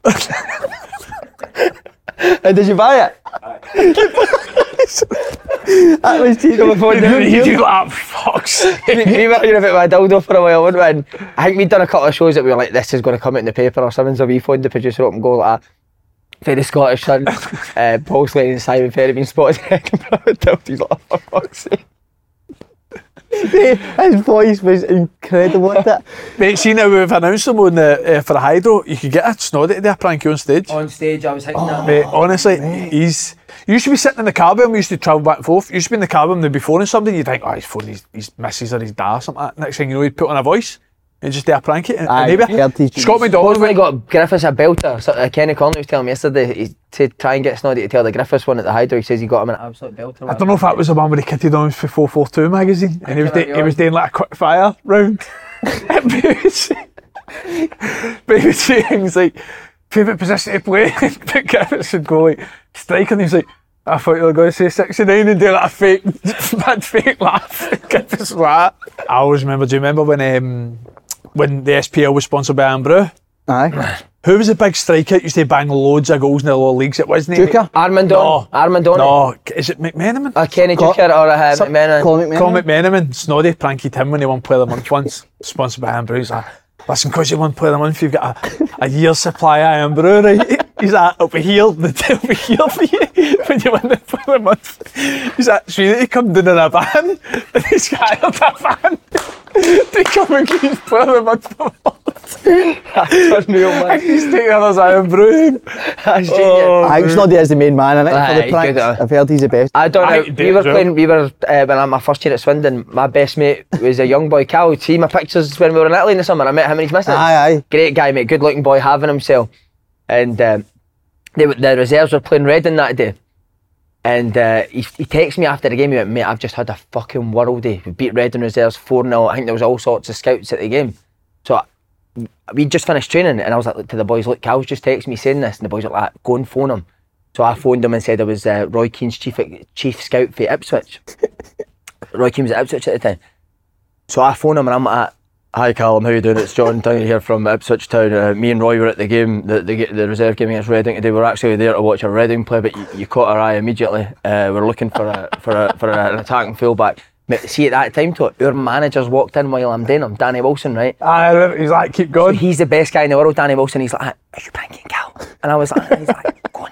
And did you buy it? That was cheating. You do that, fuck's sake. We were hearing about my dildo for a while, weren't we? And I think we'd done a couple of shows that we were like, this is going to come out in the paper or something, so we phoned the producer up and go like that. Very Scottish son, uh, Paul Slade and Simon Ferry being spotted in Edinburgh with dildos. He's like, oh, for fuck's sake. His voice was incredible at that. Mate, see now we've announced them on the, uh, for the Hydro, you could get a snoddy to do a prank you on stage. On stage, I was hitting that. Mate, honestly, he's... You used to be sitting in the car with him, we used to travel back and forth. You used to be in the car with him, they'd be phoning somebody, you'd think, oh, he's phoning his, his missus or his dad or something like that. Next thing you know, he'd put on a voice and just do a prank it. And Aye, maybe heard these- Scott When McDonald he got Griffiths a belter, so, uh, Kenny Conley was telling me yesterday, he, to try and get Snoddy to tell the Griffiths one at the Hydro, he says he got him an absolute belter. I don't know if that was the one where he kitted on for four forty-two magazine and he was, think do, that he was doing like a quick fire round. But he was saying- but he was saying things like, favourite position to play, but Griffiths would go like, strike, and he's like, I thought you were going to say sixty-nine and do like a fake, bad fake laugh. Griffiths laugh. I always remember, do you remember when um, when the S P L was sponsored by Ambrose? Aye. Who was the big striker that used to bang loads of goals in the lower leagues? It wasn't he? Duker? Armand No. Don. Armand Don. No, is it McMenamin? Uh, Kenny Col- Duker or uh, Some- McMenamin. Colin McMahon. Colin McMenamin, Snoddy pranked him when he won Player of the Month once, sponsored by Ambrose. He's like, listen, because you won Player of the Month, you've got a, a year's supply of Ambrose, right? He's like, it'll be here, it'll be here for you when you win the Player of the Month. He's like, so you need to come down in a van, and he's got hired a van to come and give Player of the Month award. That's unreal, man. He's taking others Ambrose. That's genius. Oh, I think Snoddy is the main man in it for Aye, the pranks. good, uh. I've heard he's the best. I don't I know. did We were as well. playing. We were uh, when I'm my first year at Swindon. My best mate was a young boy, Cal. See my pictures when we were in Italy in the summer. I met him and his missus. Aye, aye. Great guy, mate. Good looking boy, having himself. And um, they, were- the reserves were playing Reading that day. And uh, he, he texted me after the game. He went, mate, I've just had a fucking worldie. We beat Reading reserves four nil. I think there was all sorts of scouts at the game. So I, we just finished training, and I was like to the boys, look, Cal's just texted me saying this, and the boys were like, go and phone him. So I phoned him and said I was uh, Roy Keane's chief chief scout for Ipswich. Roy Keane was at Ipswich at the time. So I phoned him and I'm like, hi Callum, how you doing? It's John Downey here from Ipswich Town. Uh, me and Roy were at the game, the, the the reserve game against Reading today. We were actually there to watch a Reading play, but you, you caught our eye immediately. Uh, we're looking for a for a for a, an attacking fullback. Mate, see, at that time, to our managers walked in while I'm doing him, Danny Wilson, right? Aye, he's like, keep going. He's the best guy in the world, Danny Wilson. He's like, are you pranking Cal? And I was like, and he's like, go on.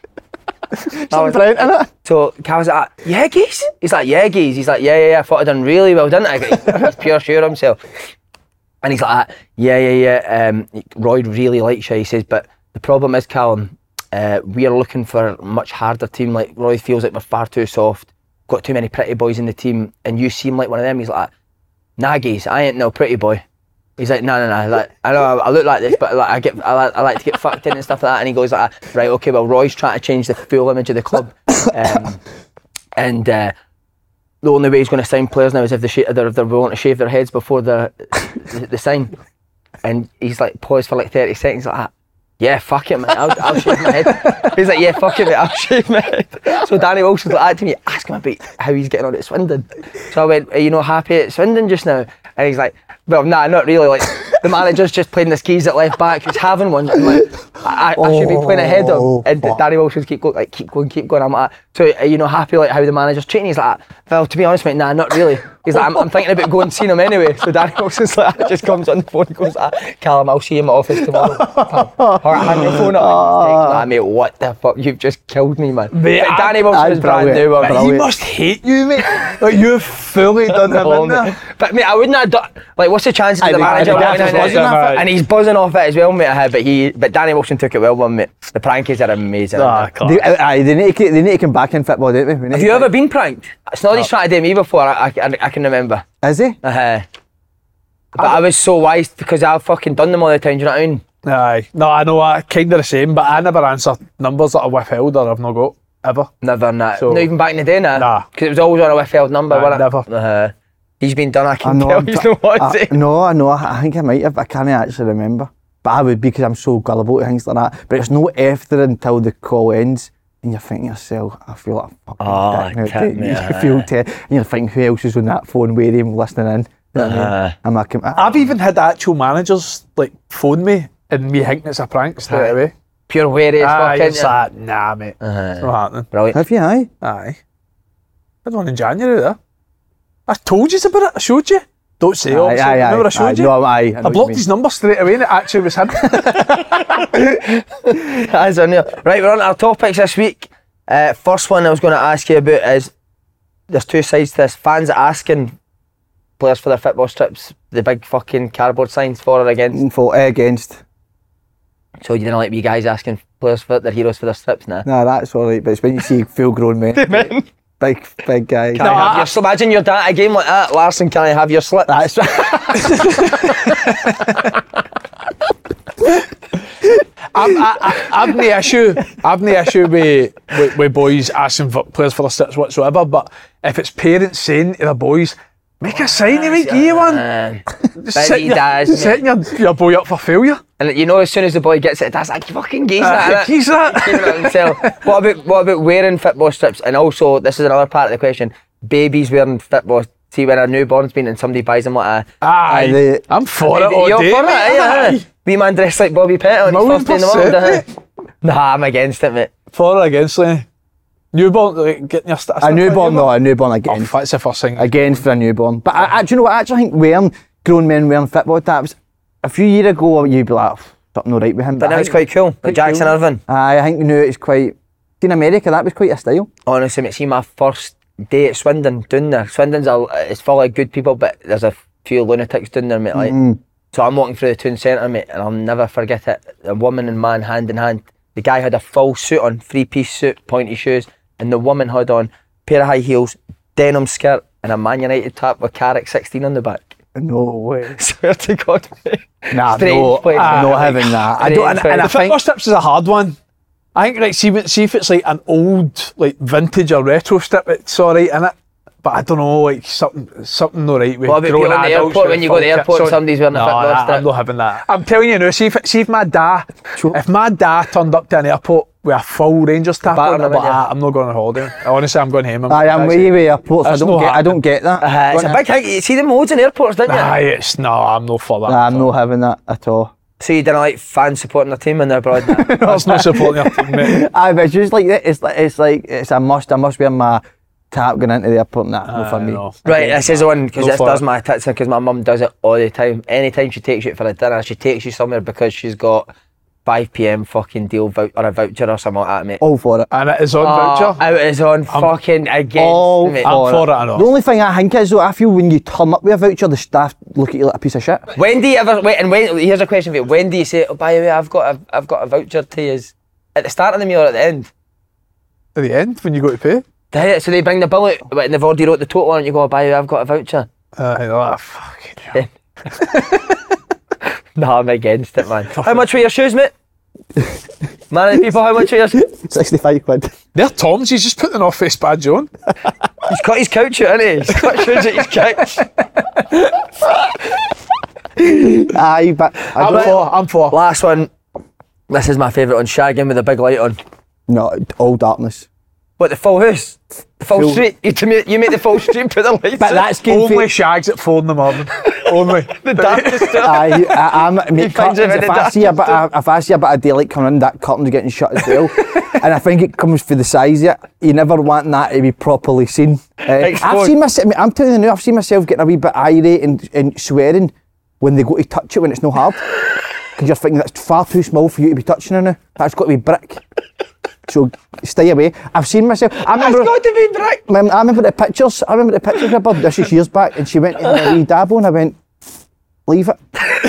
I was Right, innit? So Cal was like, yeah, geez. He's like, yeah, geez. He's like, yeah, yeah, yeah. I thought I'd done really well, didn't I? He's pure sure of himself. And he's like, yeah, yeah, yeah. Um, Roy really likes you. He says, but the problem is, Callum, uh, we are looking for a much harder team. Like Roy feels like we're far too soft. Got too many pretty boys in the team, and you seem like one of them. He's like, nah, geez, I ain't no pretty boy. He's like, no, no, no. Like, I know I, I look like this, but like, I get, I like, I like to get fucked in and stuff like that. And he goes like, right, okay, well, Roy's trying to change the full image of the club, um, and uh, the only way he's going to sign players now is if they sh- they're, if they're willing to shave their heads before the the, the sign. And he's like, paused for like thirty seconds, like, yeah, fuck it, man. I'll, I'll shave my head. He's like, yeah, fuck it, mate. I'll shave my head. So Danny Wilson's like that to me, ask him about how he's getting on at Swindon. So I went, are you not happy at Swindon just now? And he's like, well, nah, not really. Like, the manager's just playing the skis at left back. He's having one. I'm like, I, I, I should be playing ahead of him. And Danny Wilson's keep going, like, keep going, keep going. I'm like, so are you not happy like how the manager's treating? He's like, well, to be honest, mate, nah, not really. He's like, I'm, I'm thinking about going and seeing him anyway. So Danny Wilson's like, just comes on the phone and goes, ah, Callum, I'll see you in my office tomorrow. Alright, hang the phone up. And like, mate, what the fuck? You've just killed me, man. Mate, But Danny I- Wilson is brand brilliant. new. But he must hate you, mate. Like, you've fully done him Oh, in mate. there. But mate, I wouldn't have done. Like, what's the chances of I the think- I manager think walking that's in buzzing there- off it. and he's buzzing off it as well, mate. uh, But he, but Danny Wilson took it well, one mate. The prankies are amazing. Ah, aren't they? class. They, aye, they, need to, they need to come back in football, don't they? We need Have to- you ever been pranked? Snoddy's tried to do me before. I, I, I can remember. Is he? Uh, but I was so wise because I've fucking done them all the time. Do you know what I mean? Aye. No, I know, I kind of the same, but I never answer numbers that I've withheld or I've not got, ever. Never, nah. So- Not even back in the day, nah. Nah. Because it was always on a withheld number, Nah, wasn't it? never. Uh, he's been done, I I can know. tell. I'm He's tr- not what I- to say. no, I know. I, I think I might have. I can't actually remember. But I would be because I'm so gullible to things like that. But it's no after until the call ends. And you're thinking to yourself, I feel like a fucking Oh, dick now. tit, You mate, feel te- and you're thinking, who else is on that phone with him listening in? You know what I mean? Uh-huh. I'm like, I, I've even had actual managers like phone me and me thinking it's a prank straight Aye. away. Pure wary as Aye, fuck, it's isn't it? like, nah, mate. Uh-huh. It's not happening. Brilliant. have you, aye? Aye. had one in January there. I told you about it. I showed you. Don't say it. Aye, aye, aye, Remember I showed aye, you? no, aye, I know I what you blocked mean. his number straight away and it actually was him. That's unreal. Right, we're on to our topics this week. Uh, first one I was going to ask you about is, there's two sides to this. Fans asking players for their football strips, the big fucking cardboard signs for or against. For, uh, against. So you didn't like me guys asking players for their heroes for their strips now? Nah, that's alright, but it's when you see full grown men. Men. Big, big guys. Can I have your slip? Imagine you're at a game like that, Larson, can I have your slip? That's I'm, I, I, I've no issue. I've no issue with, with, with boys asking for players for their strips whatsoever. But if it's parents saying to their boys, make a sign, they might give you one. Man. Just But setting he your, does, setting your, your boy up for failure. And you know, as soon as the boy gets it, that's like fucking geese Uh, that, innit? geese that. Keeping it himself. What about what about wearing football strips? And also, this is another part of the question: babies wearing football. See, when a newborn's been and somebody buys them like a, Aye, they- I'm for it all you're day. for it, mate. aye, aye. Wee man dressed like Bobby Pett on his Million first day in the world. percent, doesn't he? Nah, I'm against it, mate. For or against, Lenny? Newborn, like, getting your st- a newborn, no, a newborn Oh, against. that's the first thing. Against for a newborn. But I, I, do you know what? I actually think wearing, grown men wearing football tabs, a few years ago, you'd be like, something not right with him. But now I it's think- quite cool. Like quite Jackson cool. Irvine. Aye, I think you know it's quite. In America, that was quite a style. Honestly, mate, see my first day at Swindon down there. Swindon's a, it's full of good people, but there's a few lunatics down there, mate. Like, Mm. so I'm walking through the town centre, mate, and I'll never forget it. A woman and man hand in hand. The guy had a full suit on, three-piece suit, pointy shoes, and the woman had on a pair of high heels, denim skirt, and a Man United top with Carrick sixteen on the back. No way. Swear to God, mate. Nah, Strange no, place, I'm mate. not having that. I don't, and, and I The think football strips is a hard one. I think, like, see, what- see if it's like an old, like, vintage or retro strip, it's alright, innit? But I don't know, like, something something not right with What about grown people in the adults airport, with when you go to the full airport kits and on? somebody's wearing a No, football I- strip? I'm not having that. I'm telling you now, see if, see if my dad, Sure. if my dad turned up to an airport with a full Rangers tap Batter on, him I'm like, in, yeah. ah, I'm not going on holiday. Honestly, I'm going home. I'm I am that's way it. way airports. I That's don't not get. I happening. don't get that. Uh, it's a big thing. You see them loads in airports, don't you? Aye, it's, no, I'm not for that. Nah, I'm not having that at all. So you didn't like fans supporting their team when they're abroad? Nah. That's not supporting your team, mate. Aye, but it's just like that. It's like it's like it's a must. I must wear my tap going into the airport. Nah, not for Aye, me. no. Right, this is the one because Go this for does it. my tits in because my mum does it all the time. Anytime she takes you out for a dinner, she takes you somewhere because she's got five p m fucking deal vou- or a voucher or something like that, mate. All for it. And it is on Oh, voucher. out is on fucking against all mate. I'm for for it. it, I know. The only thing I think is though, I feel when you turn up with a voucher, the staff look at you like a piece of shit. When do you ever wait? And when here's a question for you: when do you say, "Oh, by the way, I've got a, I've got a voucher to use"? At the start of the meal or at the end? At the end, when you go to pay. They- So they bring the bill out, but and they've already wrote the total on it. You go, "Oh, by the way, I've got a voucher." Uh, you're like, fucking hell. No, I'm against it, man. How much were your shoes, mate? Man of the people, how much were your shoes? Sixty-five quid. They're Tom's, he's just put the North Face badge on. He's cut his couch out, hasn't he? He's cut shoes at his couch. Aye, but I I'm don't. for, I'm for. Last one. This is my favourite one. Shagging with a big light on. No, all darkness. What, the full house? The full, Full- street? You, to me, you make the full street put the lights But on? that's good. Only for- shags at four in the morning. Only. the darkest. Aye, I, I'm. Mate, finds curtains, it in if the I see a bit, darkest of, if I see a bit of daylight coming in, that curtain's getting shut as well. And I think it comes for the size of it. You never want that to be properly seen. Uh, I've Exposed. seen myself. I'm telling you now, I've seen myself getting a wee bit irate and, and swearing when they go to touch it when it's no hard. Because you're thinking that's far too small for you to be touching in it. That's got to be brick. So stay away. I've seen myself. I remember. It's got to be brick. Mem- I remember the pictures. I remember the pictures of her. This is years back, and she went to have a wee dabble, and I went, leave it,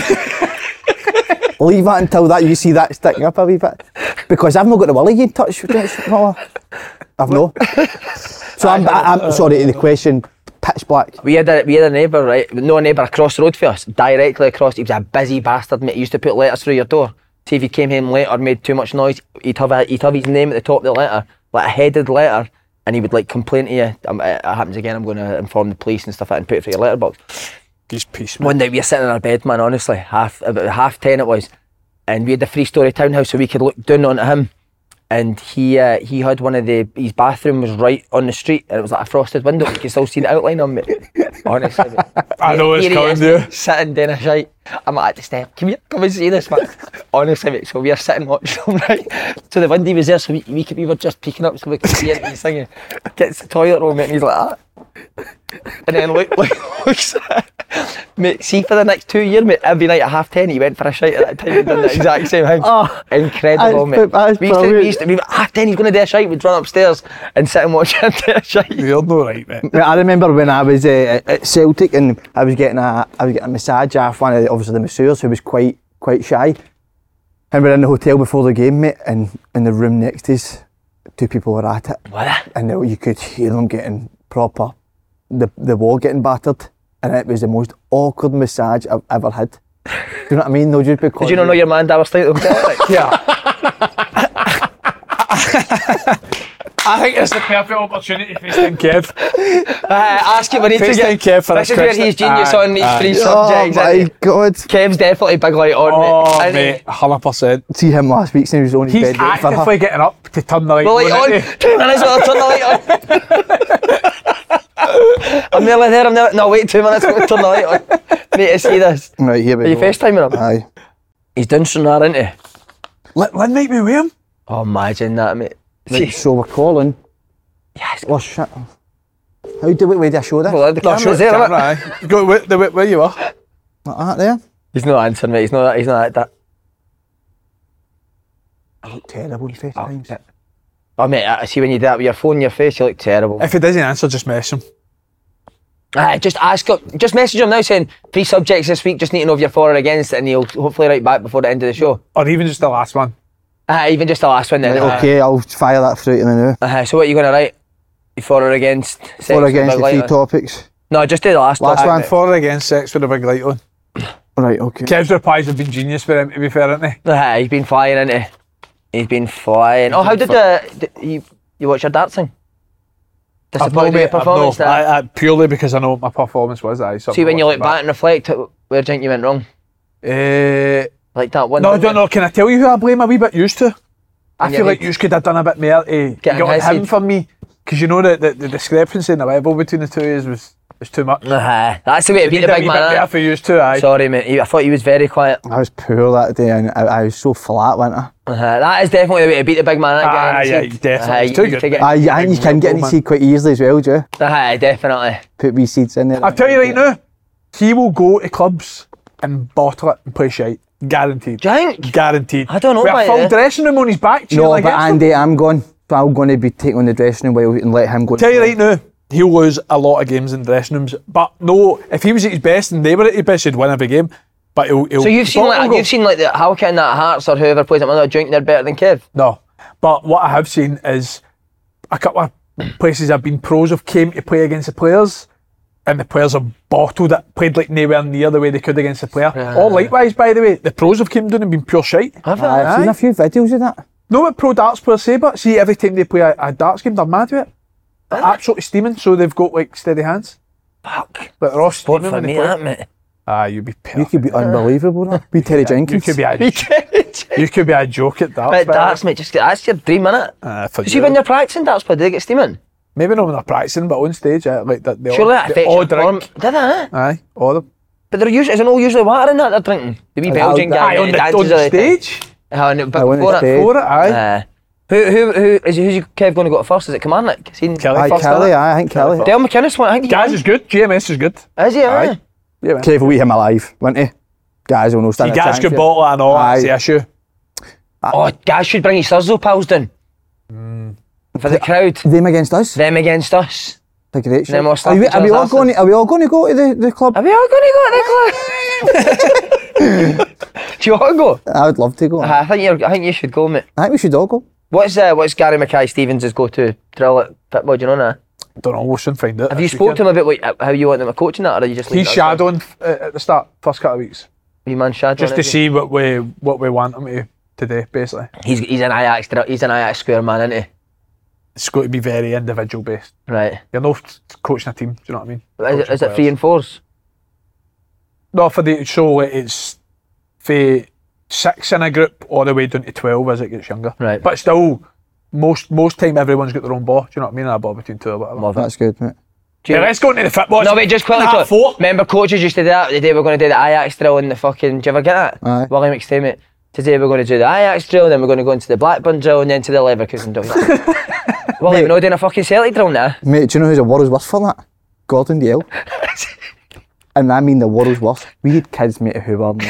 leave it until that you see that sticking up a wee bit, because I've not got the willy you touch. No, I've no. So I'm, I, I'm sorry. The question, pitch black. We had a, we had a neighbour, right? No, a neighbour across the road for us, directly across. He was a busy bastard, mate. He used to put letters through your door. See if you came home late or made too much noise, he'd have, a, he'd have his name at the top of the letter, like a headed letter, and he would like complain to you. Um, it happens again, I'm going to inform the police and stuff like that and put it through your letterbox. He's peace, man. One night we were sitting in our bed, man, honestly, half about half ten it was, and we had a three-storey townhouse so we could look down onto him, and he uh, he had one of the, his bathroom was right on the street, and it was like a frosted window, you could still see the outline on it. Honestly, mate. I know it's Here he coming, is, dude. sitting down a shite. I'm like, at the step, come here, come and see this, man. honestly, mate, so we are sitting watching them, right? So the windy was there, so we, we, could, we were just peeking up so we could see it and he's singing. Gets the toilet roll, mate, and he's like that. And then look, look, looks at it. Mate, see for the next two years, mate, every night at half ten he went for a shite at that time and done the exact same thing. Oh, incredible, mate. That's we used to, we used to, we, half ten he's going to do a shite, we'd run upstairs and sit and watch him do a shite. You're no right, mate. Mate, I remember when I was uh, at Celtic and I was getting a I was getting a massage off one of the, obviously the masseurs who was quite quite shy. And we're in the hotel before the game, mate, and in the room next to us, two people were at it. What? And they, you could hear them getting proper, the the wall getting battered, and it was the most awkward massage I've ever had. Do you know what I mean? No, just because. Did you not know your man dad was staying at the hotel? Like? Yeah. I think it's the perfect opportunity to FaceTime Kev. Uh, ask him, we need to FaceTime get. Kev for This this is where question. he's genius Aye, on these aye. three Oh subjects. my isn't he? God. Kev's definitely big light on, Oh, mate. mate, one hundred percent. See him last week saying he was on his He's bed waiting for her. actively getting up to turn the light The light on. on. isn't he? Two minutes while I turn the light on. I'm nearly there, I'm nearly... No, wait, two minutes while I turn the light on. Mate, to see this. Right, here we Are you go. FaceTiming him? Aye. He's done Sonar, isn't he? Lynn Lynn might be with him. Oh, imagine that, mate. Right, so we're calling. Yes. Oh shit. How do we, where do I show this? Well, the No, camera's show the there, camera, isn't it? aye. You Go where, the, where you are. Like that there? He's not answering, mate. He's not, he's not like that. I look terrible in FaceTimes. Oh, oh, mate, I see when you do that with your phone in your face, you look terrible. If he doesn't answer, just mess him. Uh, just ask him, just message him now saying three subjects this week, just need to know if you're for or against it, and he'll hopefully write back before the end of the show. Or even just the last one. Uh, even just the last one then. Right, okay, I'll fire that through to me now. Uh, uh, so what are you going to write? You for or against? sex For with against big the light three on? topics. No, just do the last, Last one. one. For or against sex with a big light on. Right, okay. Kev's replies have been genius for him, to be fair, haven't they? Uh, he's been flying, isn't he? He's been flying. Oh, how did the, the you you watch your darts thing? Disappointed with your performance no, there? I, I, purely because I know what my performance was. I See, when you look back and reflect, where do you think you went wrong? Uh, Like that one? no, I didn't don't you? know. Can I tell you who I blame a wee bit used to? I In feel your like head. you could have done a bit more to Get get in on his him head. for me. Because you know that the, the discrepancy in the level between the two is was, was too much. Uh, that's the way to beat Need the a big wee bit man. better innit? for you too, aye. Sorry, mate. He- I thought he was very quiet. I was poor that day and I, I was so flat, wasn't I? Uh, that is definitely the way to beat the big man. Aye, aye, definitely. It's too good, mate. Aye, I think you can get in the seed quite easily as well, do you? Aye, definitely. Put wee seeds in there. I'll tell you right now, he will go to clubs and bottle it and play shite. Guaranteed. Do you think? Guaranteed. I don't know With about a full it. dressing room on his back cheering No, but against him. Andy, I'm gone. So I'm going to be taking on the dressing room while and let him go. Tell you right now, he'll lose a lot of games in dressing rooms. But no, if he was at his best and they were at his best, he'd win every game. But he'll, he'll So you've seen bottle like go. you've seen like the Halkin that Hearts or whoever plays at Mother, do you think they're better than Kev? No. But what I have seen is a couple of places I've been pros have came to play against the players and the players have bottled it, played like nowhere near the way they could against the player. Yeah. Or likewise, by the way, the pros have came down and been pure shite. Have Aye, I've seen a few videos of that. Know what pro darts players say, but see, every time they play a, a darts game, they're mad with it. They're absolutely steaming, so they've got like steady hands. Fuck. But they're all Sport steaming for when me, they play. that, mate. Ah, you'd be perfect. You could be unbelievable. That. Be Terry You Jenkins. could be a, But you could be a joke at darts. by the darts, way. mate, just get, that's your dream, innit? Uh, for See, you. when you're practicing darts, play, do they get steaming? Maybe not when they're practicing, but on stage, uh, like that. They Surely all, that they affects all your form. drink. Did it? Aye, all of them. But they're usually, is it not usually water in that they're drinking? The wee Aye, Belgian aye, guy Aye, on that the, dances on all the the time. stage. Oh, and, but Aye, on the before stage. it, For it, aye. uh, who, who, who, is, who's you, Kev going to go to first? Is it Kilmarnock? Seen Kelly Aye, first, Kelly, innit? aye, I think Kelly. Dale McInnes won, I think he Gaz won. is good. G M S is good. Is he, aye? Aye. Yeah, man. Kev will eat him alive, won't he? Guys will know stand See, a Gaz chance could here. bottle it and all, that's Aye. the issue. Oh, Gaz should bring his Thursday pals down. For the crowd. Them against us. Them against us. The great shit. Them all Are we, slap are we each all other's going? asses. To, are we all going to go to the, the club? Are we all going to go to the club? Do you want to go? I would love to go. I think you're, I think you should go, mate. I think we should all go. What's uh, what's Gary Mackay-Stevens' go-to drill at Pitbull? Do you know that? Don't know, we'll soon find out. Have you this spoke to weekend. him about what, how you want them to coaching that, or are you just He's leaving that shadowing uh, at the start, first couple of weeks. Wee man shadowing Just to is he? see what we what we want him to, to do, basically. He's he's an Ajax drill- he's an Ajax square man, isn't It's got to be very individual based. he? Right. You're not coaching a team, do you know what I mean? Is it, Coaching is it players. three and fours? No, for the show, it's for six in a group all the way down to twelve as it gets younger. Right. But still, most most time everyone's got their own ball. Do you know what I mean? A ball between two or whatever. Love it. That's good, mate. Do you- Yeah, let's go into the football. No, wait, just quickly. Ah, quick. four. Remember, coaches used to do that the day we're going to do the Ajax drill in the fucking. Do you ever get that? Aye. William McStay, mate. Today we're going to do the Ajax drill, then we're going to go into the Blackburn drill, and then to the Leverkusen drill. Well, we're not doing a fucking Celtic drill now. Mate, do you know who's the world's worst for that? Gordon Dalziel. And I mean the world's worst. We had kids, mate, who were,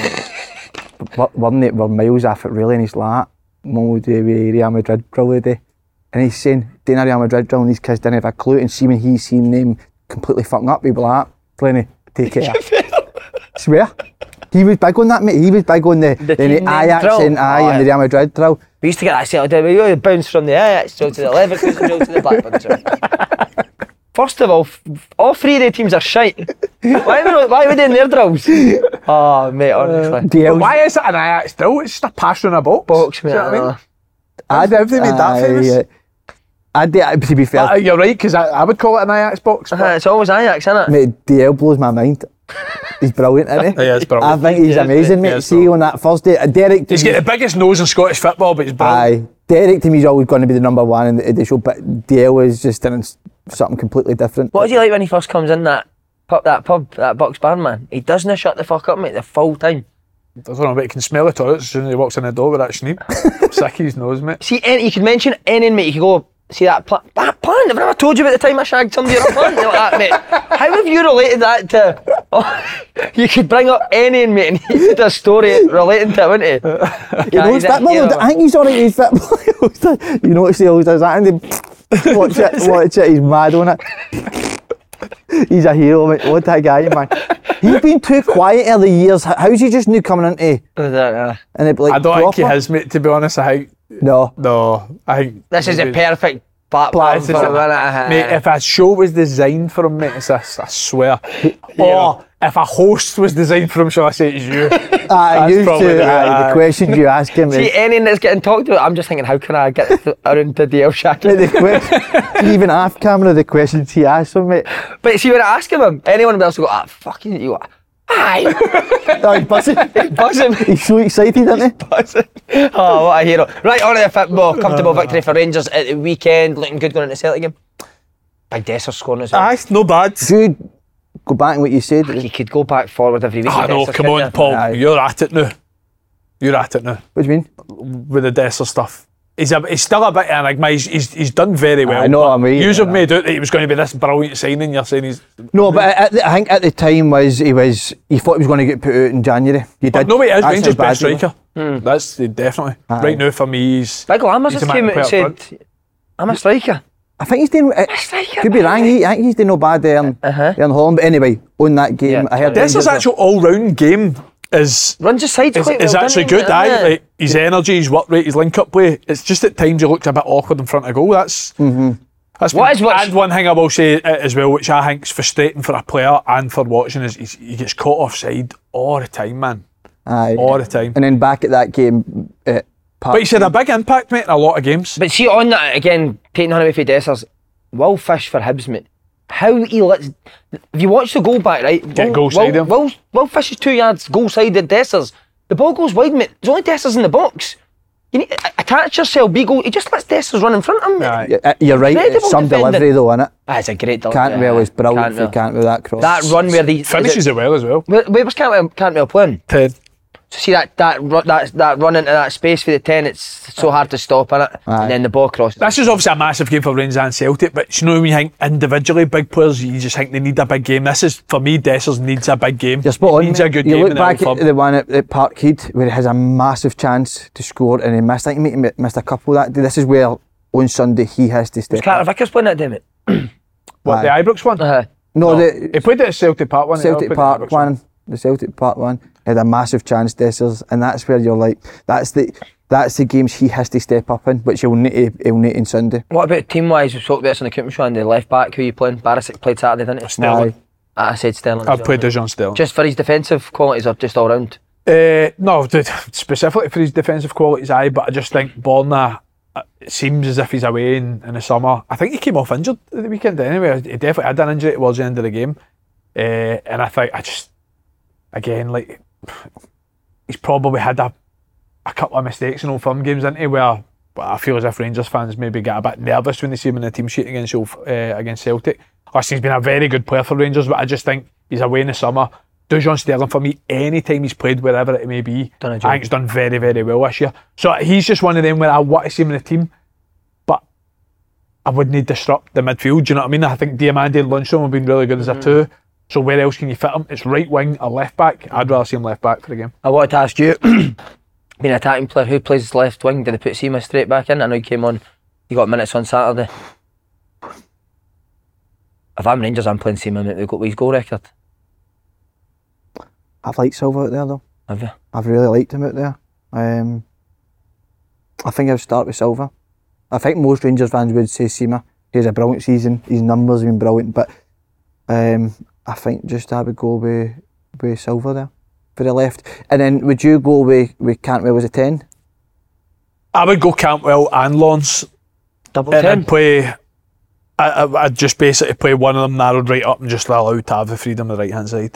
were, were, were miles off it really, and he's like, Mum will do with Real Madrid drill today. And he's saying, doing a Real Madrid drill, and these kids didn't have a clue, and see when he's seen them completely fucking up, he'd be like, Glennie, take care. Swear. He was big on that, mate. He was big on the, The the, team name Ajax drill. and I Oh, and the Real Madrid drill. We used to get that Celtic drill, we would bounce from the Ajax drill to the Leverkusen drill to the Blackburn drill. First of all, f- all three of the teams are shite. Why are we, not, why are we doing their drills? Oh, mate, honestly. Dalziel's- Why is it an Ajax drill? It's just a pass around a box. Box, mate. Do you know what I mean? I'd, Have they made that famous? uh, I'd, uh, to be fair, Uh, you're right, because I, I would call it an Ajax box. but- Uh, it's always Ajax, isn't it? mate, D L blows my mind. He's brilliant, isn't he? Yeah, it's brilliant. I think he's Yes, amazing, mate. mate. Yeah, it's See brilliant. on that first day, uh, Derek. to He's me- got the biggest nose in Scottish football, but he's brilliant. Aye, Derek to me is always going to be the number one in the, the show, but D L is just doing s- something completely different. What is he like when he first comes in that pub, that pub, that Bucks Barn, man? He doesn't shut the fuck up, mate, the full time. I don't know, but he can smell the toilets as soon as he walks in the door with that schneep. Sick his nose, mate. See, any, you could mention any mate, you could go, see that plant, that plant, have I ever told you about the time I shagged somebody on a plant? Like that, mate. How have you related that to, oh, you could bring up any mate and he did a story relating to it, wouldn't he? You know, it's football, though. I think he's alright, he's football. You notice he always does that, and then watch it, watch it, he's mad on it. He's a hero, mate. What a guy, man. He's been too quiet early years. How- How's he just new coming into? Uh, And it, like, I don't think he proper? has, mate, to be honest. I think, No. no, I think... this is a perfect platform Platform. for a minute. uh, Mate, if a show was designed for him, mate, it's this, I swear. Or if a host was designed for him, shall I say it's you? Ah, That's used probably to the- aye, the aye. questions you ask him. See, is- anything that's getting talked about, I'm just thinking, how can I get th- around to D L shagging? the question, even off camera, the questions he asks him, mate. But see, when I ask him, anyone else will go, ah, fucking you. Aye, Oh, he's buzzing. buzzing. He's so excited, isn't he? Buzzing. Oh, what a hero. Right, on to the football. Comfortable victory for Rangers at the weekend. Looking good going into the Celtic game. Big Dessers scoring as well. Aye, no bad. Dude, go back on what you said. You could go back forward every week. Ah, with no, Dessers, come couldn't on, you? Paul. Aye. You're at it now. You're at it now. What do you mean? With the Dessler stuff. He's, a, he's still a bit of an enigma. He's, he's, he's done very well. I know, but I mean, Yous have yeah. made out that he was going to be this brilliant signing. You're saying he's... No, but at the, I think at the time was he was he thought he was going to get put out in January. He did. No, wait, it is That's Rangers' how bad best he was. striker. That's uh, definitely. Aye. Right now, for me, he's... Big Lammers he's has a came man out to and play up said, I'm a striker. I think he's doing. Uh, striker, could be wrong. He, I think he's doing no bad there in, Uh-huh. there in Holland. But anyway, on that game, Yeah, I heard Dessler's Rangers were- actual all-round game is... Runs his sides is, quite is well, actually doesn't he, good, aye. isn't it? Like, his energy, his work rate, his link-up play. It's just at times he looks a bit awkward in front of goal. That's Mm-hmm. that's What been- is what's- and one thing I will say uh, as well, which I think is frustrating for a player and for watching, is he's, he gets caught offside all the time, man. Aye. All the time. And then back at that game, at Park, But he's had a big impact, mate, in a lot of games. But see, on that, again, taking on away from Dessers, Will Fish for Hibs, mate. How he lets... If you watch the goal back, right? Get Will, goal side Will, him. Will, Will Fish is two yards goal side at Dessers. The ball goes wide, mate. There's only Dessers in the box. You need to attach yourself, be goal. He just lets Dessers run in front of him, mate. Aye. Yeah, uh, you're right. Incredible It's some defending. delivery though, innit? Ah, it's a great delivery. Cantwell is brilliant Cantwell. for Cantwell that cross. That run where the... Finishes it well as well. Where, where was Cantwell, Cantwell playing? Ten. So see that that ru- that that run into that space for the ten, it's so hard to stop, innit? Aye. And then the ball crosses. This is obviously a massive game for Rangers and Celtic, but you know when you think individually big players, you just think they need a big game. This is, for me, Dessers needs a big game. You're spot He on. needs mate. a good you game look in back the Old at Firm. the one at, at Parkhead where he has a massive chance to score and he missed. I think he mi- missed a couple that day. This is where on Sunday he has to step Carter up. Vickers playing that day, mate. What, the Aye. Ibrox one? Uh-huh. No, No, the he played it at Celtic Park one. he never Celtic played Park the Ibrox one. The Celtic Park one had a massive chance, Dessers, and that's where you're like, that's the that's the games he has to step up in, which he'll need to, he'll need on Sunday. What about team-wise? We've talked about this on the Cooper show, and the left-back who you playing? Barisic played Saturday, didn't he? Sterling. Ah, I said Sterling. I've as played well. Dijon Sterling. Just for his defensive qualities or just all-round? Uh, no, d- specifically for his defensive qualities, aye, but I just think Borna, uh, it seems as if he's away in, in the summer. I think he came off injured at the weekend anyway. He definitely had an injury towards the end of the game. Uh, and I think, I just, again, like, he's probably had a, a couple of mistakes in Old Firm games, isn't he, where but I feel as if Rangers fans maybe get a bit nervous when they see him in the team sheet against Old- uh, against Celtic. Listen, he's been a very good player for Rangers, but I just think he's away in the summer. Dujon Sterling for me, anytime he's played wherever it may be, Done a I job. think he's done very, very well this year. So he's just one of them where I want to see him in the team, but I wouldn't disrupt the midfield. Do you know what I mean? I think Diamandi and Lundstrom have been really good as a two. So where else can you fit him? It's right wing or left back. I'd rather see him left back for the game. I wanted to ask you, being an attacking player, who plays left wing? Did they put Seema straight back in? I know he came on, he got minutes on Saturday. If I'm Rangers, I'm playing Seema, mate. They've got his goal record. I've liked Silva out there though. Have you? I've really liked him out there. Um, I think I'll start with Silva. I think most Rangers fans would say Seema. He has a brilliant season. His numbers have been brilliant, but um, I think just I would go with with Silva there for the left. And then would you go with with Cantwell as a ten? I would go Cantwell and Lawrence. Double And ten. then play. I, I, I'd just basically play one of them narrowed right up and just allow to have the freedom on the right hand side.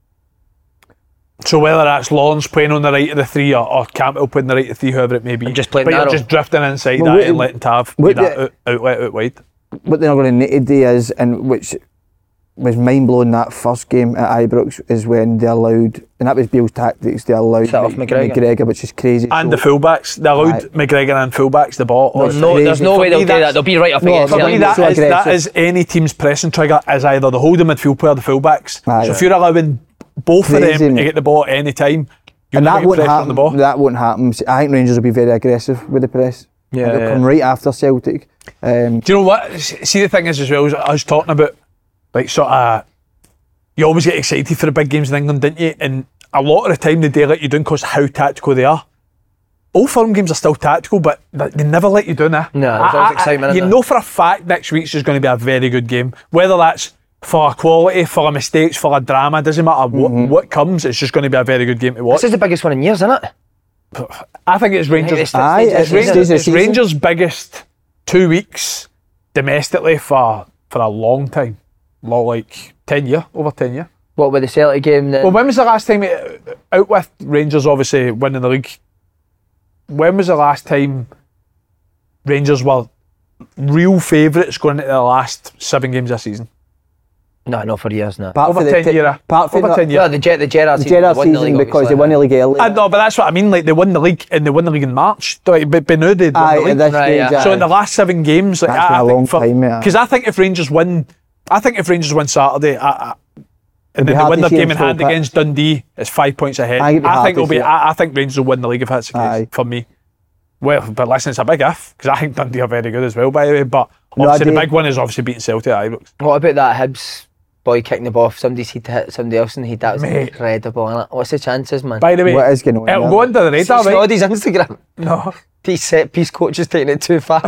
So whether that's Lawrence playing on the right of the three or, or Campbell playing the right of the three, whoever it may be, And just playing but you're narrow. just drifting inside Well, that what- and letting Tav what be that the- out, outlet out wide. What they're not going to need to do is, and which was mind blowing that first game at Ibrox, is when they allowed, and that was Beale's tactics. They allowed Set off McGregor. McGregor, which is crazy. And So- the fullbacks, they allowed Aye. McGregor and fullbacks the ball. No, Or- No, there's crazy. no way For they'll me, do that. that's- They'll be right up No, against for For it. me, me, that so is, that aggressive. is any team's pressing trigger is either the holding midfield player or the fullbacks. Aye. So if you're allowing both Crazy, of them mate. to get the ball at any time, you're and not that getting won't pressure on happen. the ball. That won't happen. I think Rangers will be very aggressive with the press. Yeah, They'll yeah. come right after Celtic. Um, Do you know what? See, the thing is as well, is I was talking about, like, sort of, you always get excited for the big games in England, didn't you? And a lot of the time they do let you down because how tactical they are. All firm games are still tactical, but th- they never let you down there. No, there's always excitement in You there. know for a fact next week's is going to be a very good game. Whether that's full of quality, full of mistakes, full of drama, doesn't matter what, what comes, it's just going to be a very good game to watch. This is the biggest one in years, isn't it? I think it's Rangers. It's- Aye, it's- it's Rangers, Rangers it's season. Rangers' biggest two weeks domestically for for a long time, Lo- like ten year, over ten year. What with the Celtic game? Then? Well, when was the last time it, out with Rangers obviously winning the league? When was the last time Rangers were real favourites going into the last seven games this season? no, not for years now. apart Over from the ten t- year, apart from over the- ten year. Yeah, the Jet, the Gerrard the season, Gerrard they won the season league, because they obviously, won the league early. I know, but that's what I mean. Like they won the league and they won the league in March. Like, but but now they'd won Aye, the league. at this Right, stage, yeah. aye. So in the last seven games, like, That's I, been I a think long for, time, yeah. because I think if Rangers win, I think if Rangers win Saturday, I, I, and be then they hard win to their see game them in still hand pick. against Dundee, it's five points ahead. I think it'd be I hard think to it'll be. see it. I, I think Rangers will win the league if that's the case Aye. for me. Well, but listen, it's a big if because I think Dundee are very good as well, by the way. But No, obviously I the do. big one is obviously beating Celtic at Ibrox. What about that Hibs boy kicking the ball off somebody's head to hit somebody else in the head? That was Mate. incredible, innit? What's the chances, man? By the way, What is going on it'll there? go under the radar, right? Snoddy's Instagram. No. These set piece coaches taking it too far.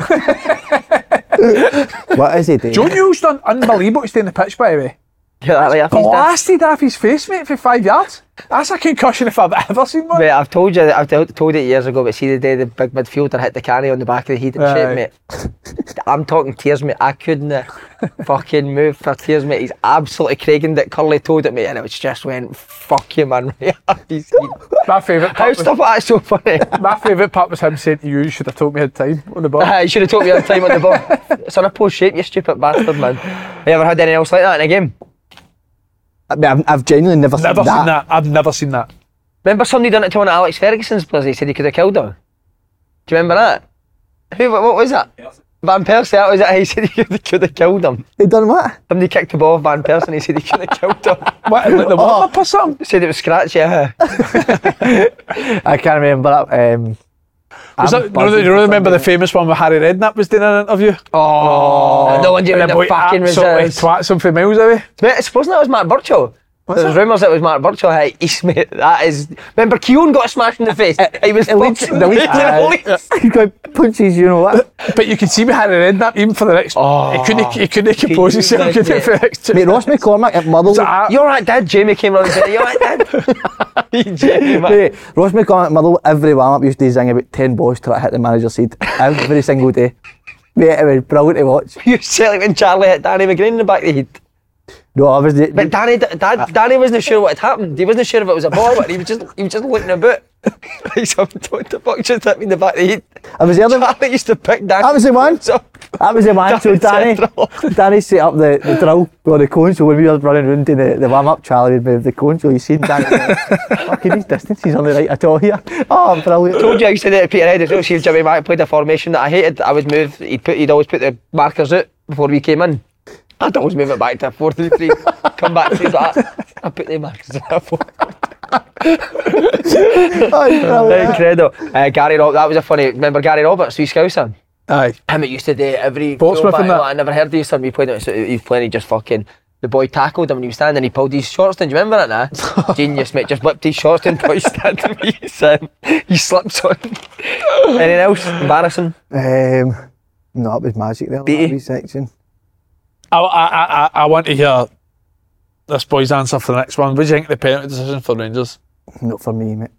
What is he doing? Joe Newell's done unbelievable to stay in the pitch, by the way. Yeah, that, like, I think that's- Blasted off his face, mate, for five yards. That's a concussion if I've ever seen one. Mate, I've told you, I've told told it years ago, but see the day the big midfielder hit the carry on the back of the head and Aye. shit, mate. I'm talking tears, mate. I couldn't uh, fucking move for tears, mate. He's absolutely cragging that curly toed at me, and it was just went, fuck you, man. Right off his head. My favourite How part, stuff like that's so funny. was, my favourite part was him saying to you, you should have told me I had time on the ball. You should have told me on time on the ball. It's on a post shape, you stupid bastard, man. Have you ever had anything else like that in a game? I mean, I've, I've genuinely never, Never seen that. seen that. I've never seen that. Remember somebody done it to one of Alex Ferguson's players? He said he could have killed him. Do you remember that? Who? What, what was that? Van Persie. That was it. He said he could, could have killed him. He done what? Somebody kicked the ball off Van Persie. He said he could have killed him. What, like the warm up or something? He said it was scratchy. Yeah. I can't remember that. Um, Was I'm that, you, know, buzzing you for remember the somebody. famous one where Harry Redknapp was doing an interview? Oh, no one did And the boy fucking absolutely reserves. twats him from miles away. Mate, supposing that was Mark Burchill. There was rumours that it was Mark Burchill. Hey, he's, mate, that is. Remember, Keown got smashed in the face. He was At least- fucking at least- beating the police. He got punches, you know what? But you can see with Harry Redknapp, even for the next, Oh, he couldn't, he couldn't compose he himself did, could he, for the next two Mate, Ross McCormack at Motherwell. So I- You're right, Dad. Jamie came around and said, "You're right, Dad." Jamie, man. Mate, Ross McCormack at Motherwell, every warm-up used to zing about ten balls to hit the manager's head every single day. Mate, it was brilliant to watch. You said like when Charlie hit Danny McGrain in the back of the head. No, I was... But Danny, Dad, Danny wasn't sure what had happened. He wasn't sure if it was a ball, but he was just he was just looking about. Like someone told the fuck just hit me in the back of the head. I was the other. Charlie used to pick Danny. I was the one. That was the man. So Danny, Danny set up the, the drill or the cone. So when we were running around in the, the warm up, Charlie would move the cone. So you seen Danny. Fucking these distances on the right at all here. Oh, brilliant! I told you I used to do it at Peterhead as well. See if Jimmy Mack played a formation that I hated. I would move. He'd put. He'd always put the markers out before we came in. I'd always move it back to a four three three. Come back to that. I put the markers out. Oh, incredible. Uh, Gary Roberts. That was a funny. Remember Gary Roberts? Wee Scouser. Aye. Him it used to do every Portsmouth and that. I never heard of his son. We played it. So he was playing. He just fucking. The boy tackled him when he was standing. He pulled his shorts down. Do you remember that? Nah. Genius, mate. Just whipped his shorts down. Boy standing. He's um, he slipped on. Anything else embarrassing? Um, no, it was magic there. Beatty. That wee section. I, I, I, I want to hear this boy's answer for the next one. What do you think of the penalty decision for Rangers? Not for me, mate.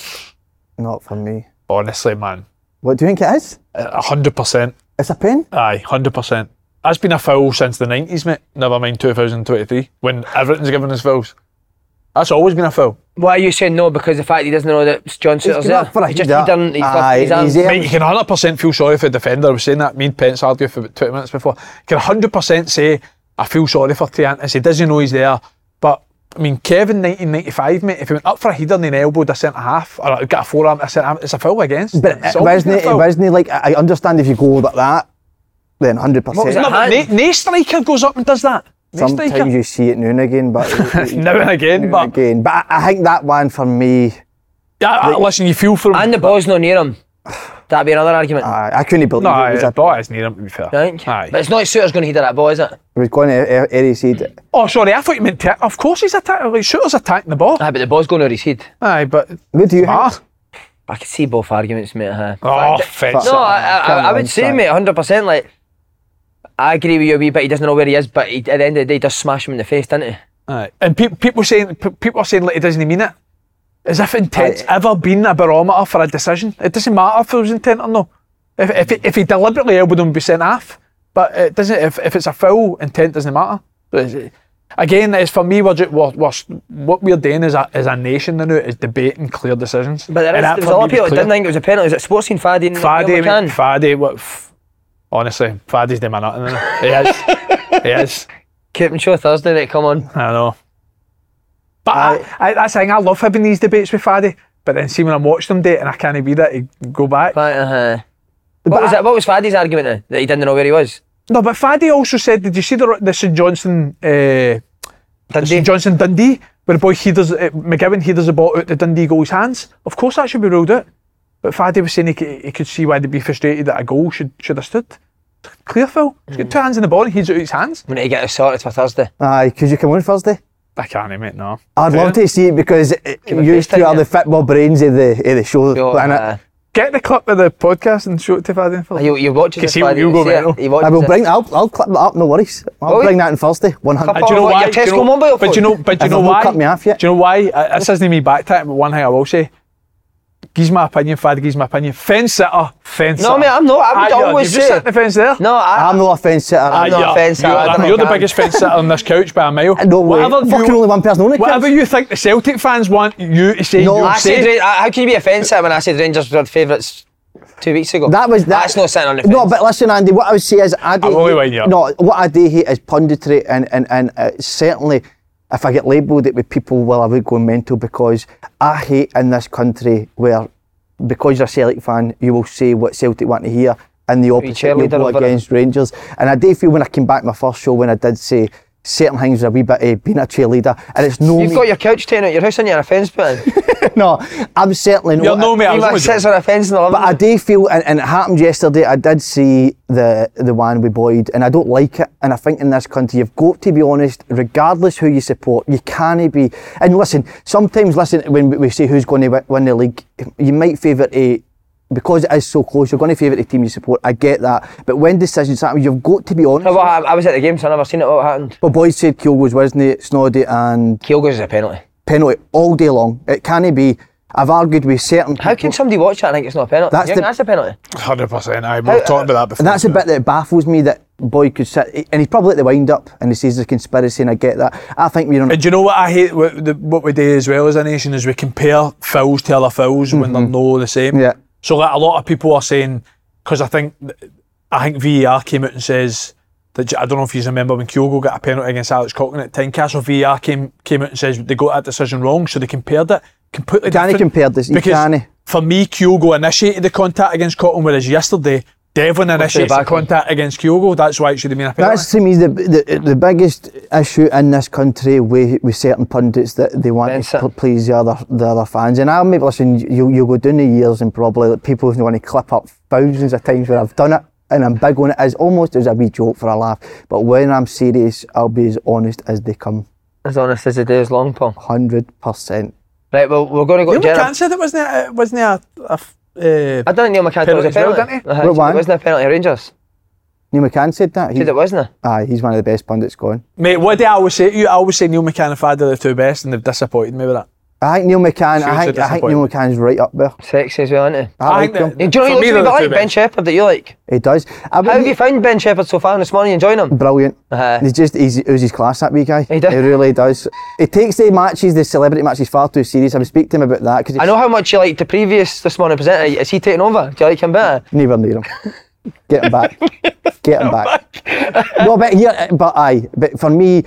Not for me. Honestly, man. What do you think it is? A hundred percent. It's a pen? Aye, hundred percent. That's been a foul since the nineties, mate. Never mind two thousand twenty-three, when everything's given us fouls. That's always been a foul. Why are you saying no? Because the fact he doesn't know that John Sutter's there. For a He just header. he done. He's Aye, lifted his arms. he's there. Mate, you can one hundred percent feel sorry for the defender. I was saying that, me and Pence argued for about twenty minutes before. You can one hundred percent say, I feel sorry for Triantis. He doesn't know he's there. But, I mean, Kevin, nineteen ninety-five, mate, if he went up for a header and then elbowed a centre half, or got a forearm, a centre half, it's a foul against. But It's it always wasn't, been a it foul. wasn't like, I I understand if you go like that, then one hundred percent. What was it? No, but hand? no, no striker goes up and does that. No Sometimes striker. you see it now and again, but Now and again, now but and again. But I, I think that one for me, yeah, I- listen, you feel for him. And the ball's not near him. That'd be another argument. I, I couldn't believe no, it. aye, Was the a, ball is near him, to be fair. Right? Aye. But it's not Sutter's going to header that ball, is it? it was going to Eddie said. Oh, sorry, I thought you meant ta- of course he's attacking. Like, Shooter's attacking the ball. Aye, but the ball's going over his head. Aye, but What do you ah, think? I could see both arguments, mate. Huh? oh, Fact- fence. No, I, I, Come I on, would say, son. mate, one hundred percent. Like, I agree with you a wee bit. He doesn't know where he is, but he, at the end of the day, he does smash him in the face, doesn't he? Aye. And pe- people saying pe- people are saying like he doesn't mean it, as if intent's Aye. ever been a barometer for a decision. It doesn't matter if it was intent or no. If if he, if he deliberately elbowed him, be sent off. But it doesn't. If, if it's a foul, intent doesn't matter. But it's- again, it's for me. We're, ju- we're, we're what we're doing as a as a nation now is debating clear decisions. But there, And is, that there was for a lot me of people that clear. didn't think it was a penalty. Was it Sports Scene Faddy and Faddy, Neil mate, McCann? Faddy, what? F- honestly, Faddy's the man. Isn't he? He is. He is. Captain Show Thursday, mate, come on. I know. But I, I, that's the thing, I love having these debates with Faddy, but then see when I'm watching them date and I can't be that, he go back. Right, uh-huh. What was, that, what was Faddy's argument then? That he didn't know where he was? No, but Faddy also said, did you see the, the St Johnson, uh, the Dundee? St Johnson Dundee, where the boy headers, uh, McGowan headers the ball out the Dundee goal's hands? Of course that should be ruled out. But Faddy was saying he could, he could see why they'd be frustrated that a goal should should have stood. Clear foul. He's got two hands in the ball and heads out his hands. We need to get it sorted for Thursday. Aye, could you come on Thursday? I can't, mate, no. I'd love to see it because it, Can we you FaceTime two are you? the football brains of the of the show. Yo, innit? uh, Get the clip of the podcast and show it to Faddy. Are you, you watching Can this see Faddy? you go See it? mental. He watches I will it. bring. I'll I'll clip that up. No worries. I'll Will you? bring that on Thursday. One hundred. Uh, do you know Oh, why? your Do you Tesco know- mobile But do you know? But do you If know they've not why? cut me off yet. Do you know why? Uh, This isn't me back to it, but one thing I will say. Gives my opinion, Faddy gives my opinion. Fence sitter, fence No, sitter. mate, I'm not. I would Ah, yeah, always you've just say- sat the fence there. No, I, I'm no offence sitter. Ah, I'm not yeah. a fence sitter, You're, I don't you're the know. biggest fence sitter on this couch by a mile. No way. Whatever Fucking you, only one person on the whatever couch. you think the Celtic fans want you to say, No, you I say. said, Ra- how can you be a fence sitter when I said Rangers were favourites two weeks ago? That was that. That's not sitting on the fence. No, but listen, Andy. What I would say is, I do I'm only hate- winding you up. No, what I do hate is punditry, and and and uh, certainly, if I get labelled it with people, well, I would go mental because I hate in this country where, because you're a Celtic fan, you will say what Celtic want to hear, and the opposite, you'll cheerleader go over it. against Rangers. And I do feel when I came back my first show when I did say certain things were a wee bit uh, being a cheerleader, and it's no. You've me- got your couch taken out your house and you're a fence put in. no, I'm certainly not. You're no mate. I He was like only sits joking. on a fence in the living But I room. do feel, and, and it happened yesterday, I did see the the one with Boyd, and I don't like it. And I think in this country, you've got to be honest, regardless who you support, you can't be. And listen, sometimes, listen, when we say who's going to wi- win the league, you might favourite a. Because it is so close, you're going to favourite the team you support. I get that. But when decisions happen, you've got to be honest. No, but I, I was at the game, so I never seen it. What happened? But Boyd said Kyogo's, wasn't it? Snoddy and Kyogo's is a penalty. penalty all day long. It can't be. I've argued with certain How can people- somebody watch that and think it's not a penalty? That's You think the- that's a penalty. one hundred percent. I we How- were talking about that before. And that's the bit that baffles me, that Boyd could sit, and he's probably at the wind up, and he says there's a conspiracy, and I get that. I think we're on. And do you know what I hate? What, the, what we do as well as a nation is we compare fouls to other fouls when they're no the same. Yeah. So like a lot of people are saying, because I think I think V A R came out and says that, I don't know if you remember when Kyogo got a penalty against Alex Coughlin at Tynecastle, V A R came came out and says they got that decision wrong, so they compared it completely Can he different. compare this? He Because can. for me, Kyogo initiated the contact against Coughlin, whereas yesterday Devlin initiated the back on. contact against Kyogo. That's why it should have been a penalty. That's to me the, the the biggest issue in this country with, with certain pundits that they want That's to it. pl- please the other the other fans. And I'll maybe listen. You you go down the years and probably like, people who want to clip up thousands of times where I've done it and I'm big on it as almost as a wee joke for a laugh. But when I'm serious, I'll be as honest as they come. As honest as the day is long, Paul. Hundred percent. Right, well, we're going to go Neil to Jenna. McCann said it wasn't it, uh, wasn't it a, a f- uh, I don't know Neil McCann thought it was a penalty as well, penalty. didn't he? Uh-huh, What one? It wasn't a penalty, Rangers. Neil McCann said that. Said it He's, wasn't it? aye, he's one of the best pundits going. Mate, what do I always say to you? I always say Neil McCann and Fad are the two best, and they've disappointed me with that. I think Neil McCann. Huge I think, I think Neil disappointment. McCann's right up there. Sexy as well, isn't he? I, like think him. that- And do you know For what me, he they're looks the like? two Ben best. Shepherd that you like. He does. I How have you found Ben Shepherd so far this morning? Enjoying him? Brilliant. Uh-huh. He's just he's oozes class, that wee guy. He does. He really does. He takes the matches, the celebrity matches, far too serious. I would speak to him about that because I know how much you liked the previous this morning presenter. Is he taking over? Do you like him better? never near him. Get him back. Get him back. No, but here, but aye, but for me,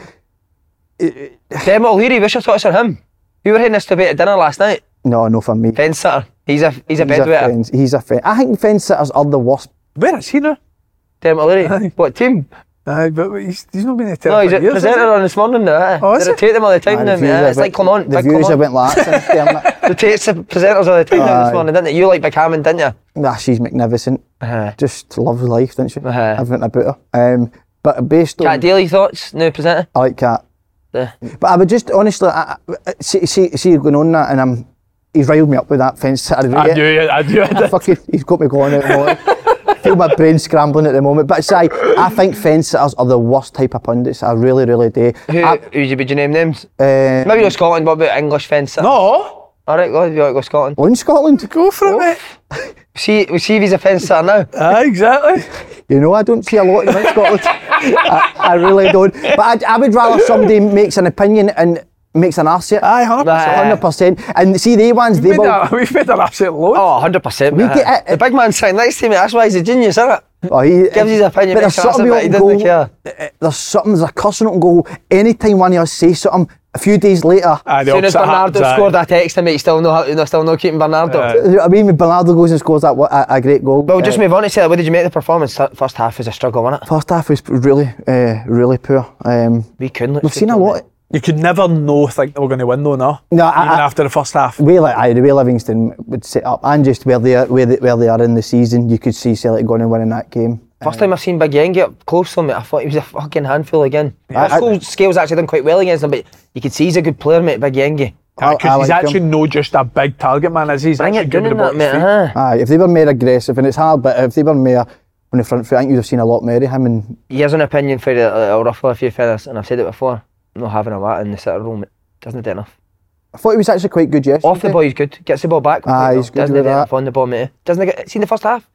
Dermot O'Leary, what's your thoughts on him? We were heading this debate at dinner last night. no, no, for me. Fence sitter. He's a he's a He's a bedwetter. fence. He's a fence. I think fence sitters are the worst. Where is he now? Dermot O'Leary. Aye. What team? Aye, but he's, he's not been a No, he's a years, presenter on this morning now. eh? Oh, is They it? rotate them all the time. Aye, now, the mate, views eh? I It's went- like Clement. The Big views I Clement. went last. Dermot. Rotates the presenters all the time now this Aye. morning, didn't it? You like Big Hammond, didn't you? Nah, she's magnificent. Uh-huh. Just loves life, doesn't she? Uh-huh. Everything about her. Um, but based on, Cat Daly thoughts, new presenter? I like Cat. Yeah. But I would just honestly, I, I, see, see, see, going on that, and I'm, he's riled me up with that fence sitter. I do, I do. I I do. fucking, he's got me going at the moment. I feel my brain scrambling at the moment. But say, I think fence sitters are the worst type of pundits. I really, really do. Who, I, who would you name names? uh, Maybe not Scotland, what about English fence sitter? No, Alright, go, you want to go Scotland? on Scotland, go for it, mate. See, we see if he's a fence sitter now. Aye, exactly. you know, I don't see a lot in Scotland. I, I really don't. But I, I would rather somebody makes an opinion and makes an arse of it. Aye, one hundred percent. Aye. one hundred percent. And see, they ones, they We've made will. a- We've made an absolute load. Oh, one hundred percent. We mate. get it. The big man sitting next to me, that's why he's a genius, isn't it? Oh, he Gives his opinion, but makes there's an arse something of it, he we doesn't go, care. there's something, there's a cussing on goal. Anytime one of us say something, a few days later, Aye, the As soon as opposite Bernardo happens, aye. scored, I text him, mate, still no, no, still no keeping Bernardo. Aye. you know what I mean, when Bernardo goes and scores that wa- a, a great goal. Well, just uh, move on to say that. What did you make of the performance? Th- First half was a struggle, wasn't it? First half was really, uh, really poor. Um, We couldn't. look we've good, seen a couldn't lot. You could never know, think they were going to win, though, no? No, I- Even I- after the first half. Way like aye, the way Livingston would set up, and just where they are, where they, where they are in the season, you could see Celtic going and winning that game. First time I've seen Big Yen get up close to him, mate, I thought he was a fucking handful again. I- I- Scales, Scales actually done quite well against him, but you could see he's a good player, mate, Big Yengi. I- Because I he's like actually him. no just a big target man, is he? He's Bring actually it good down with in the that, ball mate. at his feet. Huh? Aye, if they were more aggressive, and it's hard, but if they were more on the front foot, I think you'd have seen a lot more of him. And Here's an opinion for you, I'll ruffle a few feathers, and I've said it before, not having a lot in the sitter role, mate, doesn't do enough. I thought he was actually quite good yesterday. Off the ball, he's good. Gets the ball back. Aye, well. he's good Doesn't with do that. enough on the ball, mate. Doesn't get seen the first half.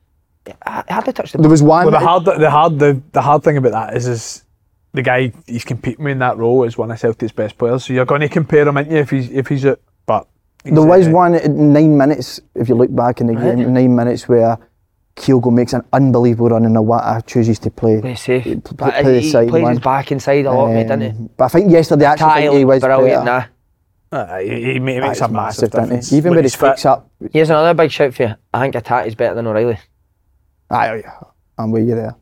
I hardly touched the ball. There was one. Well, the hard, the hard, the, the hard thing about that is, is the guy he's competing with in that role is one of Celtic's best players. So you're going to compare him, aren't you, if he's if he's it? But he's, There was uh, one at nine minutes, if you look back in the Right. game, nine minutes where Kyogo makes an unbelievable run and Iwata chooses to play. Play safe. Play- But play the he side plays one. his back inside a lot, mate, didn't he? Um, But I think yesterday I actually think he was brilliant, better. nah. uh, he, he ma- Aye, makes it's a massive, doesn't difference. he? Even when when he he's fit. picks up. Here's another big shout for you. I think Atati's better than O'Reilly. Aye, I'm with you there.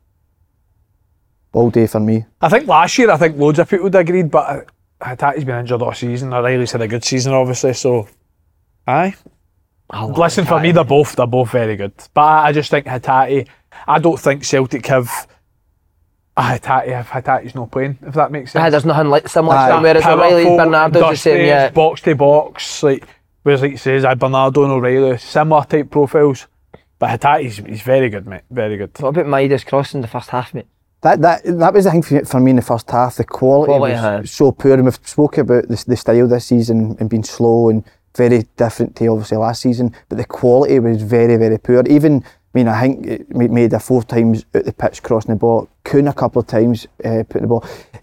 All day for me. I think last year, I think loads of people would agreed, but Hatati's been injured all season. O'Reilly's had a good season, obviously, so aye. Listen, for me, they're both they're both very good. But I, I just think Hatati, I don't think Celtic have a Hatati if Hatati's not playing, if that makes sense. Aye, there's nothing like similar to Aye. him, whereas O'Reilly, Powerful, Bernardo's the same, industrious, yeah. box to box, like whereas like he says, I Bernardo and O'Reilly, similar type profiles. But Hatati's he's very good, mate. Very good. What about Midas Cross in the first half, mate? That that that was the thing for, for me in the first half. The quality, Quality, was aye. so poor, and we've spoken about the, the style this season and being slow and very different to obviously last season. But the quality was very very poor. Even I mean, I think it ma- made a four times out the pitch crossing the ball, Kuhn a couple of times uh, putting the ball.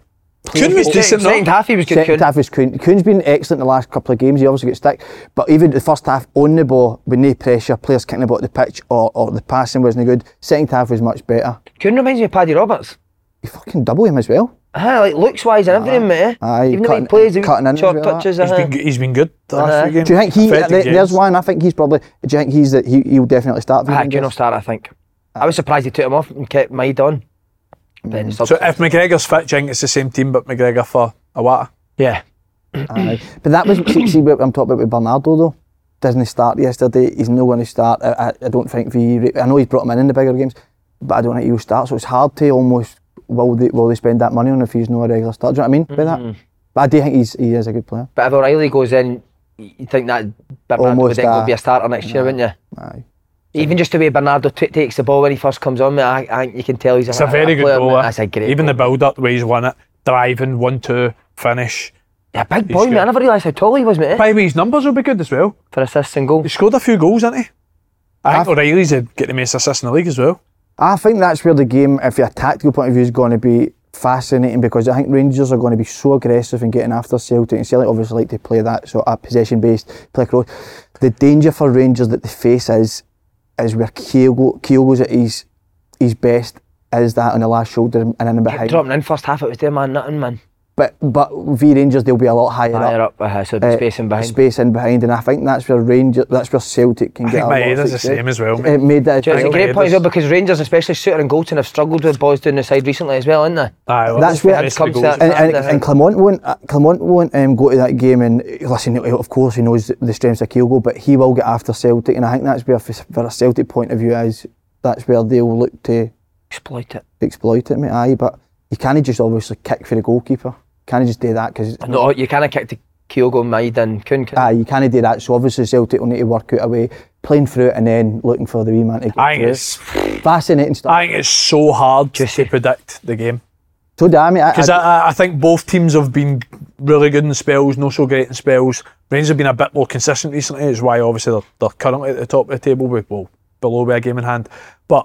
Kuhn was decent, though. Second half he was good. Second Kuhn. half was Kuhn. Kuhn's been excellent the last couple of games. He obviously got stick, but even the first half on the ball with no pressure, players kicking the ball at the pitch, or, or the passing wasn't good. Second half was much better. Kuhn reminds me of Paddy Roberts. You fucking double him as well. Uh, like looks wise and everything, mate. Aye, Even the way cutting- he plays, the cutting in as short well, touches. He's uh, been, g- he's been good the last Uh-huh. few games. Do you think he? Effective th- there's games. one. I think he's probably. Do you think he's that he, he'll definitely start for Ah, Rangers? Kuhn will start, I think. I was surprised he took him off and kept Maid on. Then So if McGregor's fit, do you think it's the same team, but McGregor for Iwata? yeah, Aye. But that was see, see what I'm talking about with Bernardo though. Doesn't he start yesterday? He's not going to start. I, I, I don't think we. I know he's brought him in in the bigger games, but I don't think he'll start. So it's hard to almost will they will they spend that money on if he's not a regular start? Do you know what I mean by that? But I do think he's he is a good player. but if O'Reilly goes in, you think that Bernardo Almost would then go that. be a starter next year, wouldn't you? Aye. Even just the way Bernardo t- takes the ball when he first comes on, mate, I, I think you can tell he's It's a, a very good player, goal. mate. eh? That's a great Even goal. the build-up, the way he's won it, driving, one two, finish. Yeah, big He's boy, mate. good. I never realised how tall he was, mate, By the way, his numbers will be good as well. for assists and goals. He scored a few goals, didn't he? I think I've- O'Reilly's had get the most assists in the league as well. I think that's where the game, if a tactical point of view, is going to be fascinating because I think Rangers are going to be so aggressive in getting after Celtic, and Celtic obviously like to play that sort of possession-based play across. The danger for Rangers that they face is is where Kyogo, Kyogo's at his his best is that on the last shoulder and in and behind. Dropping in first half, it was there, man, nothing, man. But but V Rangers they'll be a lot higher, Higher up. up, uh, so the uh, space in behind. Space in behind, and I think that's where Rangers, that's where Celtic can I get think a lot Maeda's of the success. same as well, mate. It made that. Do you know, it's a I think great point as well Maeda's- because Rangers, especially Suter and Goulton, have struggled with boys down the side recently as well, haven't they? Aye, well, That's where- especially comes goals. to- And, and, Uh, and Clement won't, uh, Clement won't um, go to that game and listen. Of course, he knows the strengths of Kyogo, but he will get after Celtic, and I think that's where, for for a Celtic point of view, is that's where they'll look to Exploit it. exploit it, mate. Aye, but you can't just obviously kick for the goalkeeper. Can't just do that because No, you kind of kicked to Kyogo, Maid and Kuhn. can- aye, you can't do that. So obviously Celtic will need to work out a way, playing through it, and then looking for the wee man to get I think through. it's, Fascinating stuff. I think it's so hard Juicy. to predict the game. so damn it. I, Because I, I, I think both teams have been really good in spells, not so great in spells. Rangers have been a bit more consistent recently, is why obviously they're, they're currently at the top of the table, with, well, below with a game in hand. But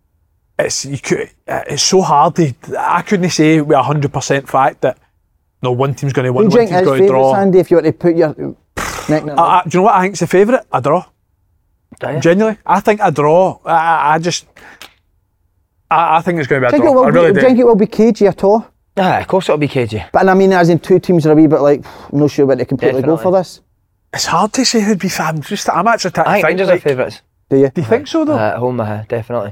it's you could, it's so hard to, I couldn't say with a hundred percent fact that no one team's going to who win, do you one think team's his going to favourites, draw. Andy, if you were to put your neck in it? I, I, do you know what I think's the favourite? A draw. Do you? Genuinely, I think a draw. I, I, I just, I, I think it's going to be a Do you think it draw. will I be- really do do. you think it will be cagey at all? Ah, of course it'll be K G. But I mean, as in two teams are a wee bit like, I'm not sure what they completely go for Definitely. this. It's hard to say who'd be fan. Just, I'm actually trying I to think think. Rangers are Like, do favourites. Do you? you think so though? Uh, at home, uh, definitely.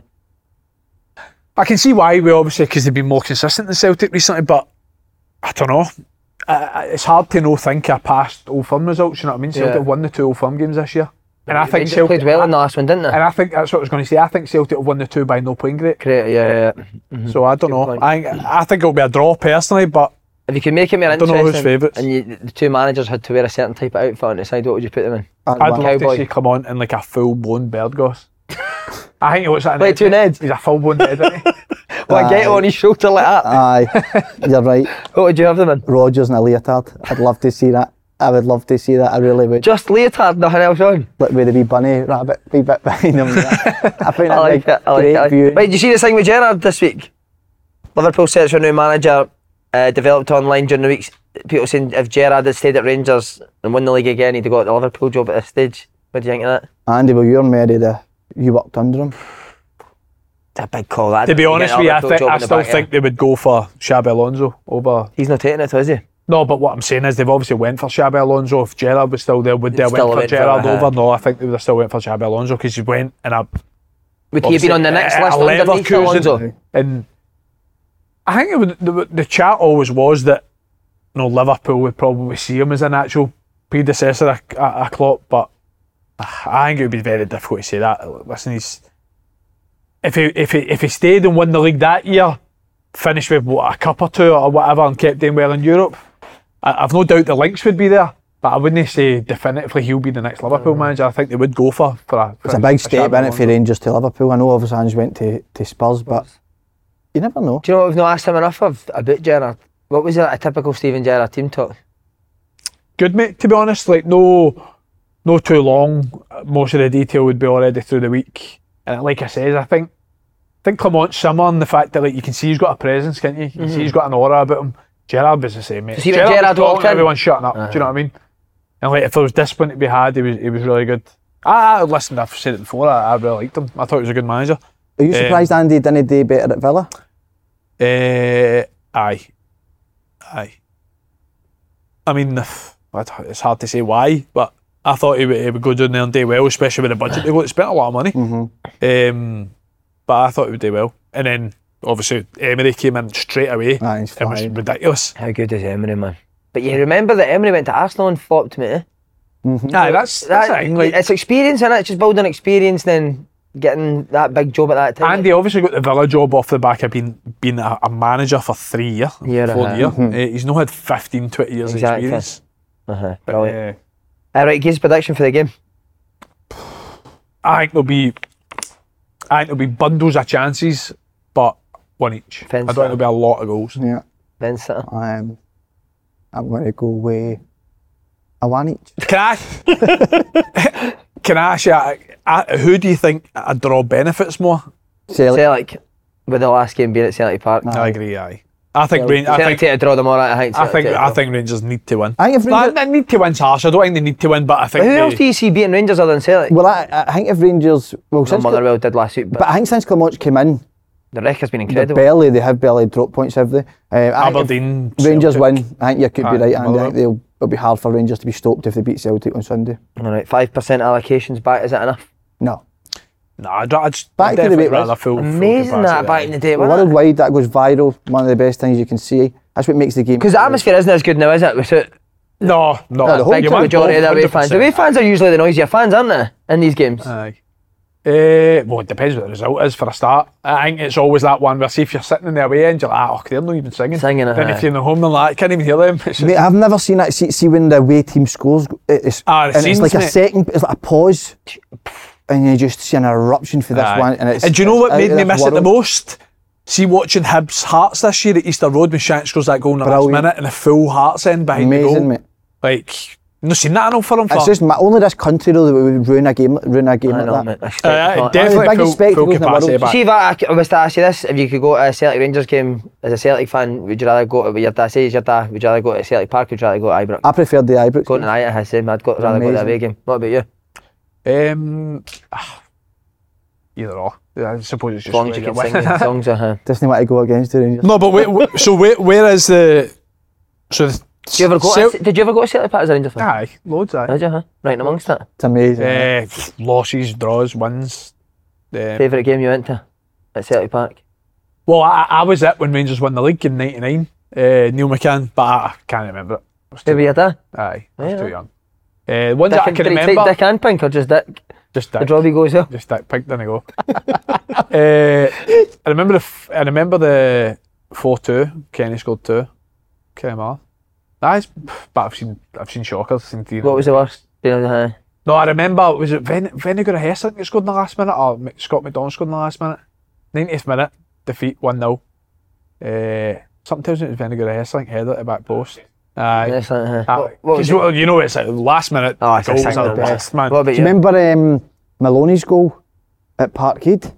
I can see why we obviously because they've been more consistent than Celtic recently, but I don't know. Uh, it's hard to know think of past Old Firm results. You know what I mean? Celtic Yeah. won the two Old Firm games this year, and I think Rangers Celtic played well in the last one, didn't they? And I think that's what I was going to say. I think Celtic have won the two by not playing great. Great, yeah, yeah. So I don't know. point. I think, I think it'll be a draw personally, but If you can make it more I don't know who's interesting, favourites. and you, the two managers had to wear a certain type of outfit on the side, what would you put them in? I'd I'd love- love Cowboy. to see Clement in like a full blown bird goss. I think he looks like an Like Ed- two Neds? He's a full blown head, isn't he? Well, get on his shoulder like that. Aye, you're right. What would you have them in? Rodgers in a leotard. I'd love to see that. I would love to see that. I really would. Just leotard, nothing else on. Like with the wee bunny rabbit, wee bit behind him. I think I that'd like be it. I like great it. view. Right, did you see this thing with Gerrard this week? Liverpool search for a new manager. Uh, developed online during the week. People saying if Gerrard had stayed at Rangers and won the league again, he'd have got the Liverpool job at this stage. What do you think of that? Andy, well, you're married. Uh, you worked under him. It's a big call. That To be You honest get with the you, I, Liverpool think, job I in the still back, think yeah. they would go for Xabi Alonso over. He's not taking it, is he? No, but what I'm saying is they've obviously went for Xabi Alonso. If Gerrard was still there, would they have Still went for went for Gerrard it, uh-huh. over? No, I think they would have still went for Xabi Alonso because he went in a. Would he have been on the next obviously, list a underneath Leverkusen, Alonso? And I think it would, the, the chat always was that you know, Liverpool would probably see him as a natural predecessor of, of Klopp, but I think it would be very difficult to say that. Listen, he's if he if he if he stayed and won the league that year, finished with what, a cup or two or whatever, and kept doing well in Europe, I, I've no doubt the links would be there. But I wouldn't say definitively he'll be the next Liverpool manager. I think they would go for for a. For It's a big Xabi step in it Alonso. for Rangers to Liverpool. I know obviously Ange went to, to Spurs, but you never know. Do you know what we've not asked him enough of about Gerrard? What was it, a typical Steven Gerrard team talk? Good, mate, to be honest. Like, no, no too long. Most of the detail would be already through the week. And like I said, I think I think Clement's similar in the fact that like you can see he's got a presence, can't you? You can see he's got an aura about him. Gerrard was the same, mate. See when Gerrard, Gerrard was walked talking, in? everyone shutting up. Uh-huh. Do you know what I mean? And like, if there was discipline to be had, he was he was really good. I, I listened. I've said it before. I, I really liked him. I thought he was a good manager. Are you surprised um, Andy didn't do better at Villa? Uh, aye, aye. I mean, it's hard to say why, but I thought he would, he would go down there and do well, especially with the budget. They got spent a lot of money, Mm-hmm. um, but I thought he would do well. And then obviously Emery came in straight away. Aye, he's It was flying. ridiculous. How good is Emery, man? But you remember that Emery went to Arsenal and flopped, mate. Mm-hmm. Aye, that's that's That, the thing. Like, it's experience, innit? It's just building experience, then getting that big job at that time. Andy obviously got the Villa job off the back of being being a, a manager for three years, Year four and a years. half. Uh, he's not had fifteen, twenty years Exactly. experience. Uh-huh. But, Brilliant. uh, All right, give us prediction for the game. I think there'll be, I think there'll be bundles of chances, but one each. Fence I don't think there'll be a lot of goals. Yeah. Then City. Um, I'm going to go with a one each. Can I? Can I ask you, I, I, who do you think a draw benefits more? Celtic. Celtic, with the last game being at Celtic Park. I agree. Aye. I think. Ran- I Celtic think. take a draw them all right. I think. I Celtic think. take a I draw. think Rangers need to win. I think if Nah, Rangers, they need to win, harsh. I don't think they need to win, but I think. But who they, else do you see beating Rangers other than Celtic? well, I, I think if Rangers, well, No, since Motherwell did last week, but, but I think since Clermont came in, the record's been they're incredible. barely, they have barely dropped points, have they? Uh, I think if Aberdeen, Rangers Celtic. win, I think you could Aye, be right, Andy. I Motherwell. think they'll, it'll be hard for Rangers to be stopped if they beat Celtic on Sunday. All right, five percent allocations back. Is that enough? No. No, I'd, I'd just Back to the definitely way it was. rather full. full Amazing capacity, that back aye. in the day, wasn't it? Worldwide, that goes viral. One of the best things you can see. That's what makes the game. Because the atmosphere isn't as good now, is it? Without No, no. No, the whole big You want majority of the away one hundred fans. The away fans are usually the noisier fans, aren't they? In these games. Aye. Uh, well, it depends what the result is for a start. I think it's always that one where, see, if you're sitting in the away end, you're like, oh, they're not even singing. Singing, Then aye. if you're in the home, they're like, I can't even hear them. It's just, Mate, I've never seen that. See, see when the away team scores, it's, Ah, the and it's scenes, like a mate. second, it's like a pause, and you just see an eruption for this Aye. one. And, it's, And do you know what it's made out me of miss this it the world. most? See, watching Hibs Hearts this year at Easter Road when Shanks scores that goal in the last Brilliant. minute and the full Hearts end behind the goal. Amazing, mate. Like, no seen that enough for him for. It's just ma- only this country though that would ruin a game, ruin a game I like know, that. mate. I Uh, spectacle. definitely biggest full, full spectacles in the capacity world. back. See, if I, I was to ask you this, if you could go to a Celtic Rangers game as a Celtic fan, would you rather go to, your dad says your dad, would you rather go to Celtic Park or would you rather go to Ibrox? I preferred the Ibrox. Going to night, I said, I'd go, rather go to the away game. What about you? Um, either or. I suppose it's As just long as where you you're can sing winning. the songs, uh-huh. Doesn't want to go against the Rangers. No, but wait, wait, so where, where is the... So the Did you ever go Cel- to, did you ever go to Celtic Park as a Rangers fan? Aye, loads, aye. Did you, huh? Right in amongst it. It's amazing. Uh, losses, draws, wins. Um, Favourite game you went to at Celtic Park? well, I, I was it when Rangers won the league in ninety-nine. Uh, Neil McCann, but I, I can't remember it. I was Who too, were you there? aye, I was Yeah. too young. Uh, one that Dick I and, can did he remember... take Dick and Pink or just Dick? Just The Dick. Drobby goes there. Just Dick Pink, didn't go. uh, I remember the f- I remember the four two. Kenny scored two. Came on. That's, but I've seen I've seen shockers. Seen three. What was the worst? You know, uh, No, I remember. Was it Ven- Vinegar Hess that scored in the last minute, or M- Scott McDonald scored in the last minute? ninetieth minute, defeat one nil. Uh, something tells me it was Vinegar Hess, I think, headed at the back post. Aye. yes, uh, Uh, what, what was 'cause it? well, you know, it's like last minute. Oh, it's a goals single are the best. best, man. What about Do you you? remember um, Maloney's goal at Parkhead?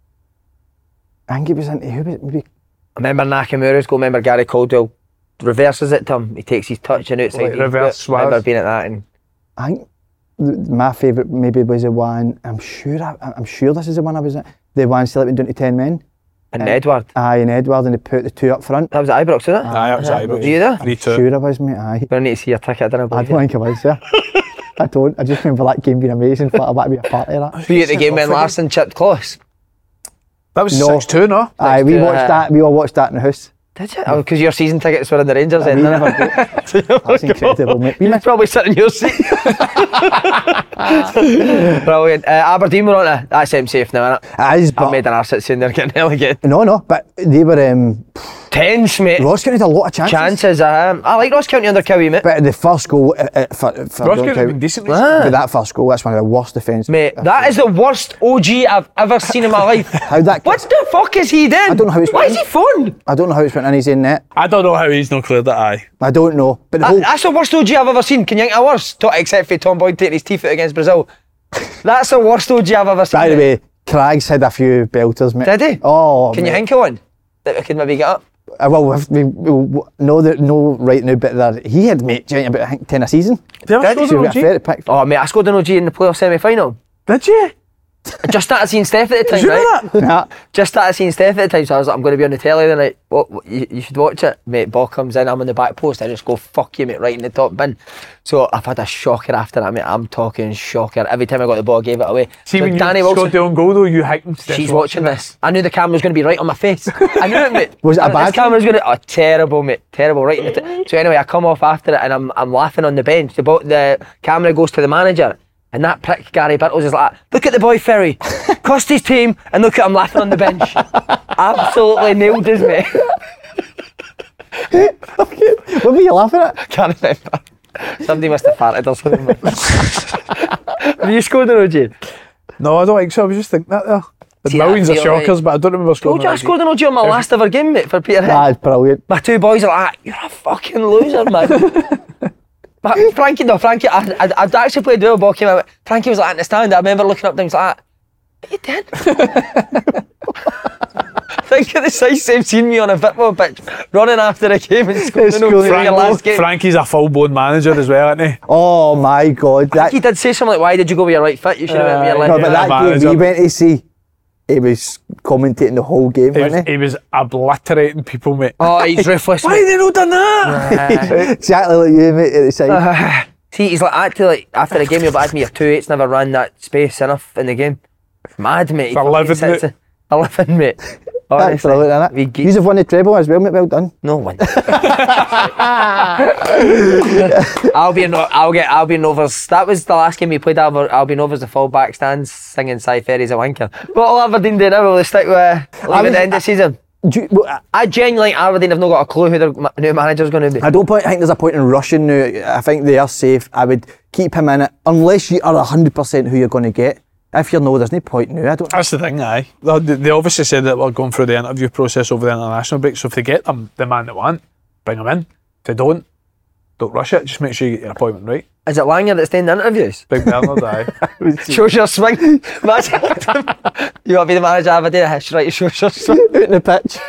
I think it was into who was it? Maybe I remember Nakamura's goal. Remember Gary Caldwell reverses it to him. He takes his touch and outside. Like his reverse foot. I remember Suarez. being at that. And I think th- my favourite maybe was the one. I'm sure. I, I'm sure this is the one I was at. The one Celtic went down to ten men. and Uh, Edward. Aye, and Edward, and they put the two up front. That was at Ibrox, wasn't it? Aye, that was Uh-huh. Ibrox. Were you there? three two. Sure I was, mate. Aye. I need to see your ticket. I don't I believe don't it. think I was there. I don't. I just remember that game being amazing. But I want to be a part of that. Were you at the game when Larson chipped Close? That was No. six two, no? Aye, we to, watched uh, that. We all watched that in the house. Did you? Oh, because your season tickets were in the Rangers We then. never go. That's incredible, mate. We You missed. probably sit in your seat. Brilliant. Uh, Aberdeen were on it. That's them safe now, innit? It is, I've but made an arse at saying they're getting relegated. no, no. But they were. Um, Tense, mate. Ross County had a lot of chances. Chances. Um, I like Ross County under Cowie, mate. But the first goal, uh, uh, for, for Ross Don County Cowie- been decent. Ah. but that first goal, that's one of the worst defence. Mate, that is the worst O G I've ever seen in my life. How that? What the fuck is he doing? I don't know how it's Why is written. he phoned? I don't know how it's went in his own net. I don't know how he's not cleared that eye. I don't know. But the That, whole, that's the worst O G I've ever seen. Can you think of worse? To- Except for Tom Boyd taking his teeth out against Brazil. That's the worst O G I've ever seen. by the way, Craig's had a few belters, mate. Did he? Oh, Can you mate. think of one that we could maybe get up? Uh, well, we've- we we know that no right now, but there, he had mate joint about I think ten a season. Did you ever Did score So an we O got G? a fair pick. Oh mate, I scored an O G in the playoff semi-final. Did you? I just started seeing Steph at the time, Did you right? know that? Nah. Just started seeing Steph at the time, so I was like, I'm going to be on the telly tonight. What, what you, you should watch it, mate. Ball comes in, I'm on the back post. I just go fuck you, mate, right in the top bin. So I've had a shocker after that, mate. I'm talking shocker. Every time I got the ball, I gave it away. See, So when Danny you Wilson, scored the own goal though, you hiked. she's watching this. I knew the camera was going to be right on my face. I knew it, mate. Was it a I- bad This camera was going to. Oh, terrible, mate. Terrible. Right. In the t- so anyway, I come off after it and I'm I'm laughing on the bench. The bo- the camera goes to the manager. And that prick Gary Birtles is like, look at the boy Ferry, cost his team, and look at him laughing on the bench. Absolutely nailed us, mate. What were you laughing at? Can't remember. Somebody must have farted or something. mate. Have you scored an O G? No, I don't think so. I was just thinking that there. The See, millions I of feel like- shockers, but I don't remember scoring. Told you I an O G. scored an O G on my last ever game, mate, for Peterhead. Ah, it's brilliant. My two boys are like, you're a fucking loser, man. But Frankie, no, Frankie, I, I, I'd actually played well, ball came out. Frankie was like in the stand. I remember looking up and he was like, what you did? Think of the size they've seen me on a football pitch, running after a game and scoring an O G in your last game. Frankie's a full-blown manager as well, isn't he? Oh my God. That, He did say something like, why did you go with your right foot? You should have went with your left. no, but that Yeah, game manager. we went to see, he was commentating the whole game, He was, wasn't he? he was obliterating people, mate. Oh, he's ruthless. Why mate. they not done that? Exactly like you, mate, at the side. See, he's like, actually, like, after the game, he'll ask me, your two eights never ran that space enough in the game. Mad, mate. He For eleven, fucking sits mate. in- eleven, mate. That's Honestly. brilliant, We isn't it? geek- You have won the treble as well, mate. Well done. No one. I'll be in, I'll get Albion Rovers. That was the last game we played. Albion Albion Rovers, the full-back stands, singing Cy Ferry's a wanker. What will Aberdeen do now? Will they stick with uh, leave at was- the end of the season? Do you, well, I genuinely think Aberdeen have not got a clue who their ma- new manager's going to be. I don't point, I think there's a point in rushing now. I think they are safe. I would keep him in it unless you are one hundred percent who you're going to get. If you're no, there's no point now. I don't. That's the thing, aye. They, they obviously said that we're going through the interview process over the international break, so if they get them, the man they want, bring them in. If they don't, don't rush it. Just make sure you get your appointment right. Is it Langer that's doing the interviews? Big Bernard, aye. Shows your swing. Imagine. You want to be the manager of Aberdeen? Right, shows your swing. Out in the pitch.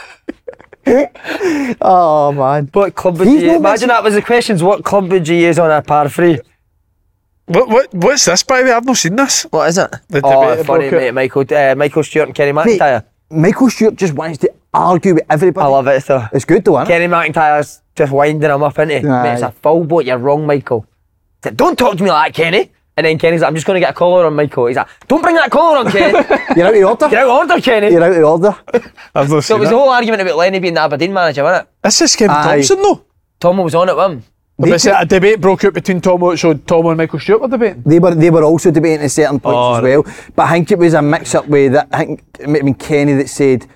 Oh man. What club would He's you not imagine that was the questions? What club would you use on a par three? What, what, what's this, by the way? I've not seen this. What is it? The oh, debate that funny, broke out. mate. Michael, uh, Michael Stewart and Kenny McIntyre. Michael Stewart just wants to argue with everybody. I love it though. It's good though, isn't it? Kenny McIntyre's just winding him up, isn't he? Mate, it's a full boat. You're wrong, Michael. He said, don't talk to me like that, Kenny. And then Kenny's like, I'm just going to get a collar on Michael. He's like, don't bring that collar on, Kenny. You're out of order. Get out of order, Kenny. You're out of order. I've not So seen it was it. the whole argument about Lenny being the Aberdeen manager, wasn't it? This is Kevin Aye. Thompson, though. Tomo was on it with him. But it's a debate broke out between Tomo, so Tomo and Michael Stewart were debating. They were they were also debating at certain points Oh, as well. But I think it was a mix up with that. I think it might have been Kenny that said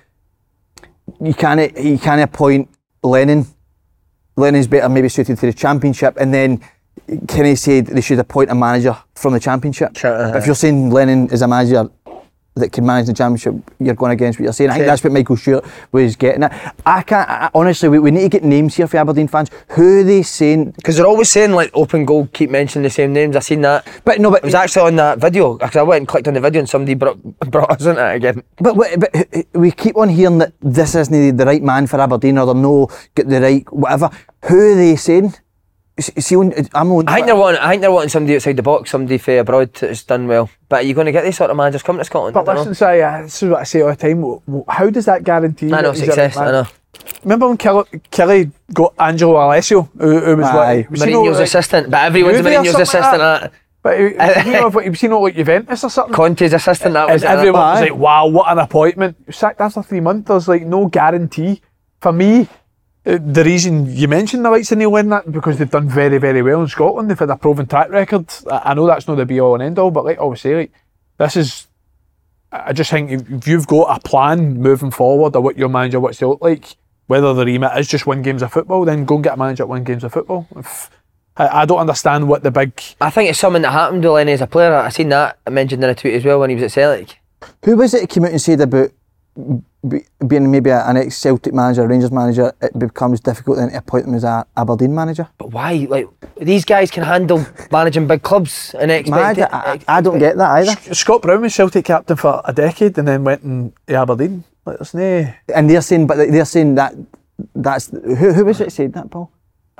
you can't you can't appoint Lennon. Lennon's better maybe suited to the championship, and then Kenny said they should appoint a manager from the championship. Sure, uh-huh. But if you're saying Lennon is a manager that can manage the championship, you're going against what you're saying. I think Okay. that's what Michael Stewart was getting at. I can't I, honestly. We, we need to get names here for Aberdeen fans. Who are they saying? Because they're always saying, like, open goal, keep mentioning the same names. I seen that. But no, but It was actually on that video, because I went and clicked on the video and somebody brought, brought us into it again. But, but, but we keep on hearing that this isn't the, the right man for Aberdeen, or they're no get the right whatever. Who are they saying? S- See, on- I'm on. I think they're wanting, I think they're wanting somebody outside the box, somebody from abroad that's done well. But are you going to get these sort of managers coming to Scotland? But I don't listen, Si, uh, this is what I say all the time. w- w- How does that guarantee know. I know that he's a right success, I man? know. Remember when Kelly, Kelly got Angelo Alessio, who, who was Aye. like... was he not Mourinho's like- assistant, but everyone's Juve or Mourinho's something assistant. like That. But he, you know, if he not like Juventus or something? Conte's assistant, that was And it. everyone was Aye. like, wow, what an appointment. He was sacked after three months. There's like no guarantee. For me, uh, the reason you mentioned the likes of Neil Lennon, that because they've done very, very well in Scotland. They've had a proven track record. I, I know that's not the be all and end all, but like obviously, like this is. I just think if if you've got a plan moving forward of what your manager wants to look like, whether the remit is just win games of football, then go and get a manager that win games of football. If, I, I don't understand what the big. I think it's something that happened to Lenny as a player. I seen that mentioned in a tweet as well when he was at Celtic. Who was it that came out and said about be, being maybe a, an ex-Celtic manager, Rangers manager? It becomes difficult then to appoint them as a Aberdeen manager. But why? Like, these guys can handle managing big clubs and expect Mad, it. I, I don't get that either. Scott Brown was Celtic captain for a decade and then went in to Aberdeen. Like, there's no... And they're saying, but they're saying that that's who who was it said that, Paul?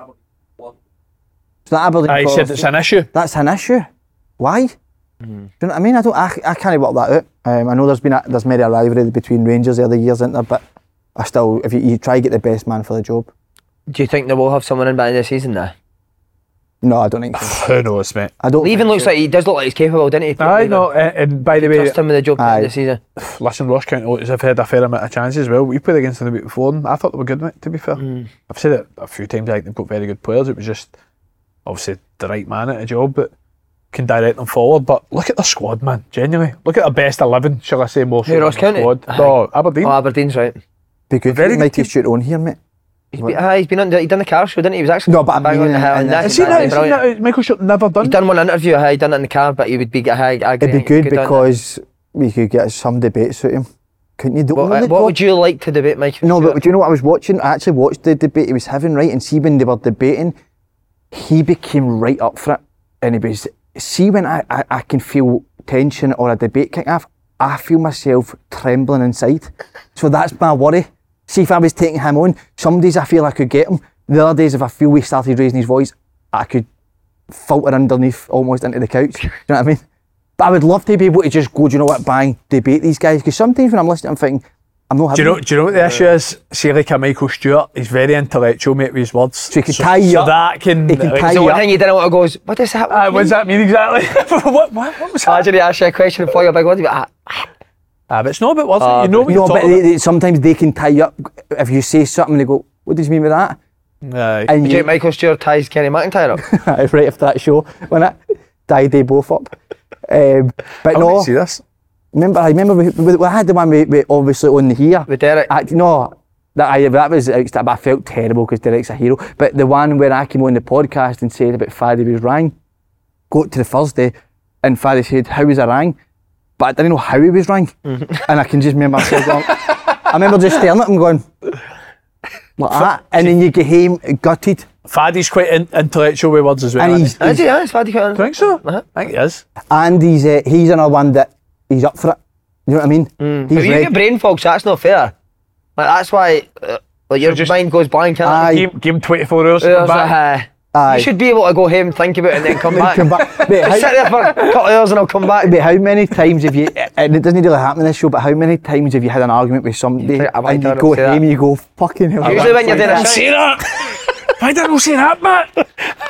It's not Aberdeen. I said it's an issue. That's an issue. Why? Mm. Do you know what I mean? I don't. I, I can't work that out. Um, I know there's been a, there's maybe a rivalry between Rangers the other years, isn't there? But I still, if you, you try to get the best man for the job. Do you think they will have someone in by the end of the season there? No, I don't think so. Who knows, mate? I don't. He even looks so. like he does look like he's capable, doesn't he? I know. And, and by the way, trust him with the job at the end of the season. Listen, Ross County Lotus have had a fair amount of chances as well. We played against them the week before, and I thought they were good, mate, to be fair. Mm. I've said it a few times. I think they've got very good players. It was just obviously the right man at a job that can direct them forward. But look at the squad, man. Genuinely, look at the best eleven. Shall I say more? Who, Ross County? Squad. No, Aberdeen. Oh, Aberdeen's right. Be good. Very Mighty Stewart on here, mate. He's been, uh, he's been on. He done the car show, didn't he? He was actually no, but I'm on the hill. and that, seen that, seen that Michael Stewart never done. He's done one interview. Uh, he done it in the car, but he would be. Uh, I agree, It'd be good because we could get some debates out of him. Couldn't you do? What, uh, what would you like to debate, Michael? No, Stewart? but do you know what I was watching? I actually watched the debate he was having, right? And see when they were debating, he became right up for it, and he was. See when I, I, I can feel tension or a debate kick off, I feel myself trembling inside. So that's my worry. See if I was taking him on, some days I feel I could get him. The other days if I feel we started raising his voice, I could filter underneath almost into the couch. Do you know what I mean? But I would love to be able to just go, do you know what, bang, debate these guys. Because sometimes when I'm listening, I'm thinking, I'm not having... Do you know, do you know what the issue is? See, like a Michael Stewart, he's very intellectual, mate, with his words. So he can so, tie you so up. that can... He can like, tie so you one up. thing you didn't want to go is, what does that uh, What does that mean exactly? what, what, what was that? Imagine he asked you a question for your big words, but... Ah, Ah, but it's not about words. Uh, you know what no, you're but talking they, about. they, sometimes they can tie you up. If you say something, they go, what does he mean with that? Aye. And do you think Michael Stewart ties Kenny McIntyre up? right after that show, when it tied they both up. Um, but I no, want to see this. Remember, I remember we, we, we had the one we, we obviously on here. With Derek? I, no, that, I, that was, but I felt terrible because Derek's a hero. But the one where I came on the podcast and said about Faddy was rang, got to the Thursday, and Faddy said, how was I rang? But I didn't know how he was rang. Mm-hmm. And I can just remember myself going, I remember just staring at him going, like that. And then you get home gutted. Faddy's quite in, intellectual with words as well. And he's, Is he? Yeah, it's Faddy. I think so. Uh-huh. I think he is. And he's, uh, he's another one that he's up for it. You know what I mean? Mm. He's but you reg- get brain fog, so that's not fair. Like, that's why uh, like your just, mind goes blank. Aye. Give, give him twenty-four hours Yeah, to come back. Like, uh, Aye. you should be able to go home, think about it, and then come back. come back. Mate, Just how, sit there for a couple of hours and I'll come back. Mate, how many times have you, and it doesn't really happen in this show, but how many times have you had an argument with somebody You and think, you I go might say home that. and you go, fucking hell. Usually when you're doing a Don't shite. say that. Why didn't you say that, Matt?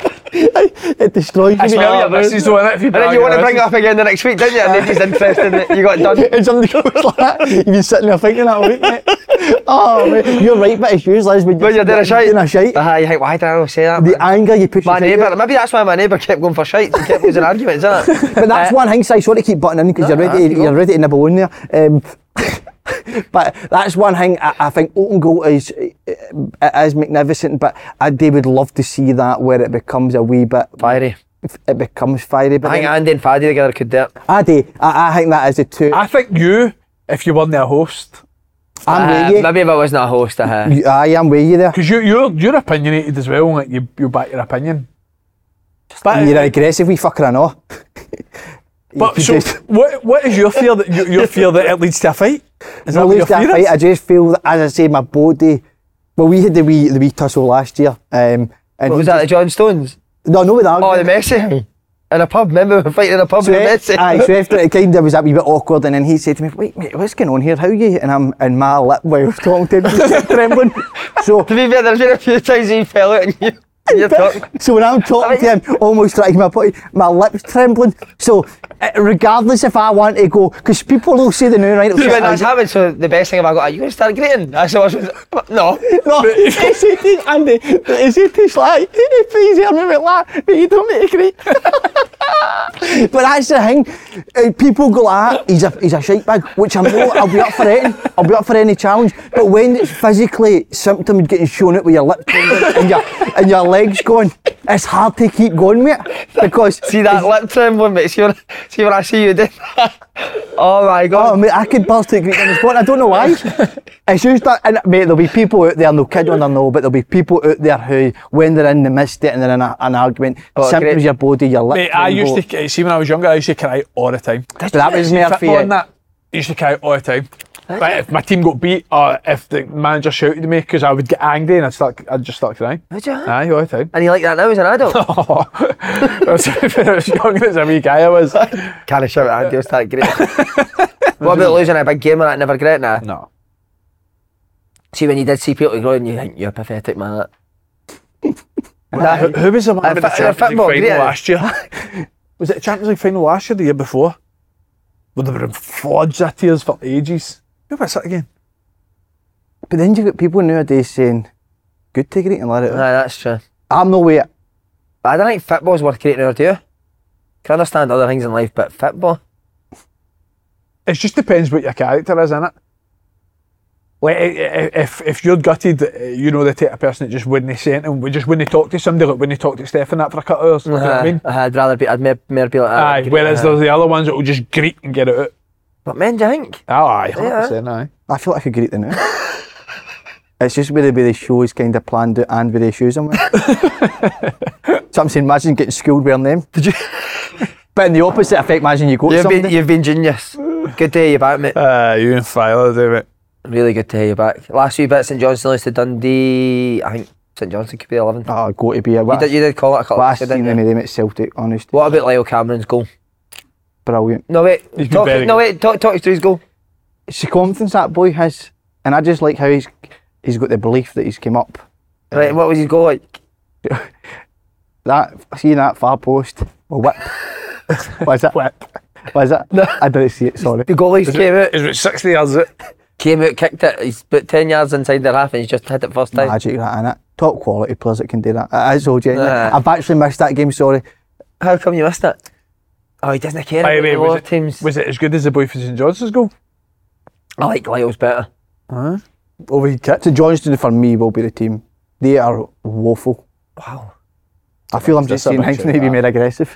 It destroys I you. smell your missus though, innit? If you And then you want to bring it up again the next week, didn't you? And then he's interested and you got it done. And somebody goes like that, you've been sitting there thinking that all week, mate. Oh, mate, you're right, but it's usually when When you're doing a shite. doing a shite. Uh, you think, why did I not say that? The man? anger you put My yourself neighbour, out. maybe that's why my neighbour kept going for shite. He kept losing arguments, isn't it? But that's Uh, one thing, so I sort of keep butting in because No, you're ready, no, you you're go. ready to nibble on there. Um, but that's one thing I, I think open goal is it is magnificent, but I they would love to see that where it becomes a wee bit Fiery. It becomes fiery. But I think then, Andy and Faddy together could do it. I do. I, I think that is the two. I think you, if you weren't a host, I'm Uh, with you. maybe if I wasn't a host, uh, You- I am with you there. because you, you're you're opinionated as well. Like you, you back your opinion. But And you're an aggressive wee fucker, I know. But You so, just- what what is your fear that you, your fear that it leads to a fight? Is that No, what your least that fear fight, is? I just feel that, as I say, my body. Well, we had the wee the wee tussle last year. Um, and what was he that, the John Stones? No, no, with that. Oh, the Messi. In a pub, remember we were fighting in a pub So, with Messi? aye, so after it kind of was a wee bit awkward, and then he said to me, "Wait, mate, what's going on here? How are you?" And I'm, and my lip while I was talking to him was trembling. So, To be fair, there's been a few times he fell out and you, and you're talking. so when I'm talking to him, almost trying my body, my lips trembling. So, uh, regardless if I want to go, because people will say the new right. See, when that's happened, so the best thing about, are you going to start greeting? I said, no. No, he said to Andy, he said to Sly, please hear me with that, but you don't need to greet. But that's the thing, uh, people go like that, he's a, he's a shite bag, which I know I'll be up for anything, I'll be up for any challenge, but when it's physically symptoms getting shown out with your lip trembling and your, and your legs going, it's hard to keep going, mate, because... See that lip trembling, mate? See when, see when I see you do that? Oh my Oh, God. mate, I could burst out greeting on the spot, I don't know why. It's just that, and mate, there'll be people out there, and they'll kid on their no, but there'll be people out there who, when they're in the midst of it and they're in a, an argument, Oh, symptoms great. your body, your lip Mate, I tremble. used to see when I was younger. I used to cry all the time. But that was mere for Football you. and that. I used to cry all the time. Like, if my team got beat, or if the manager shouted at me, because I would get angry and I'd start, I'd just start crying. Would you? Aye, all the time. And you like that now as an adult? Oh, I was, I was young as a wee guy. I was. Can't shout at Andy, start great. What about losing a big game like that? Never great now. No. See, when you did see people grow and you think you're pathetic, man. Nah, who, who was the man Uh, in the fi- uh, Champions League football, final great. last year? Was it the Champions League final last year, the year before? Where there were floods of tears for ages. Who was that again? But then you've got people nowadays saying, good to great and let it Aye, out. that's true. I'm no way. But I don't think football's worth creating over, do you? Can understand other things in life, but football? It just depends what your character is, innit? Like, i- i- if if you're gutted, you know the type of person that just wouldn't say anything, we just wouldn't talk to somebody, like wouldn't talk to Steph and that for a couple of hours. You know what I mean? Uh, I'd rather be, I'd more, more be like that. Aye, whereas there's the other ones that will just greet and get it out. But men, do you think? Oh, aye, one hundred percent, aye. I feel like I could greet them now. It's just where the way the show is kind of planned out and where the shoes I'm wearing. So I'm saying, imagine getting schooled wearing them. Did you? But in the opposite effect, imagine you go to You've somebody. been, you've been genius. Good to have you back, mate. Uh, you and Filer do it. Really good to have you back. Last few bits, St Johnstone lost to Dundee. I think St Johnstone could be eleventh. Oh, go to be a You what, did, you did call it a couple what I of weeks ago, seen didn't them you? of them at Celtic, honest. What about Lyle Cameron's goal? Brilliant. No wait, He's been talk, very no good. wait, talk, talk us through his goal. It's the confidence that boy has. And I just like how he's he's got the belief that he's came up. Right, what was his goal like? That, seeing that far post, well, whip. What is it? Whip. What is it? No. I didn't see it, sorry. The goalie came out, Is it sixty yards, is it? came out, kicked it. He's about ten yards inside their half and he's just hit it first time. Magic that in it. Top quality players that can do that. It is so genuine. Aye. I've actually missed that game, sorry. How come you missed it? Oh, he doesn't care By the about way, the was lower it, teams. was it as good as the boy for St Johnstone's goal? I like Lyle's better. Huh? Overhead kick. So Johnston for me will be the team. They are woeful. Wow. I feel I'm That's just a saying big things shout, need to be that. more aggressive.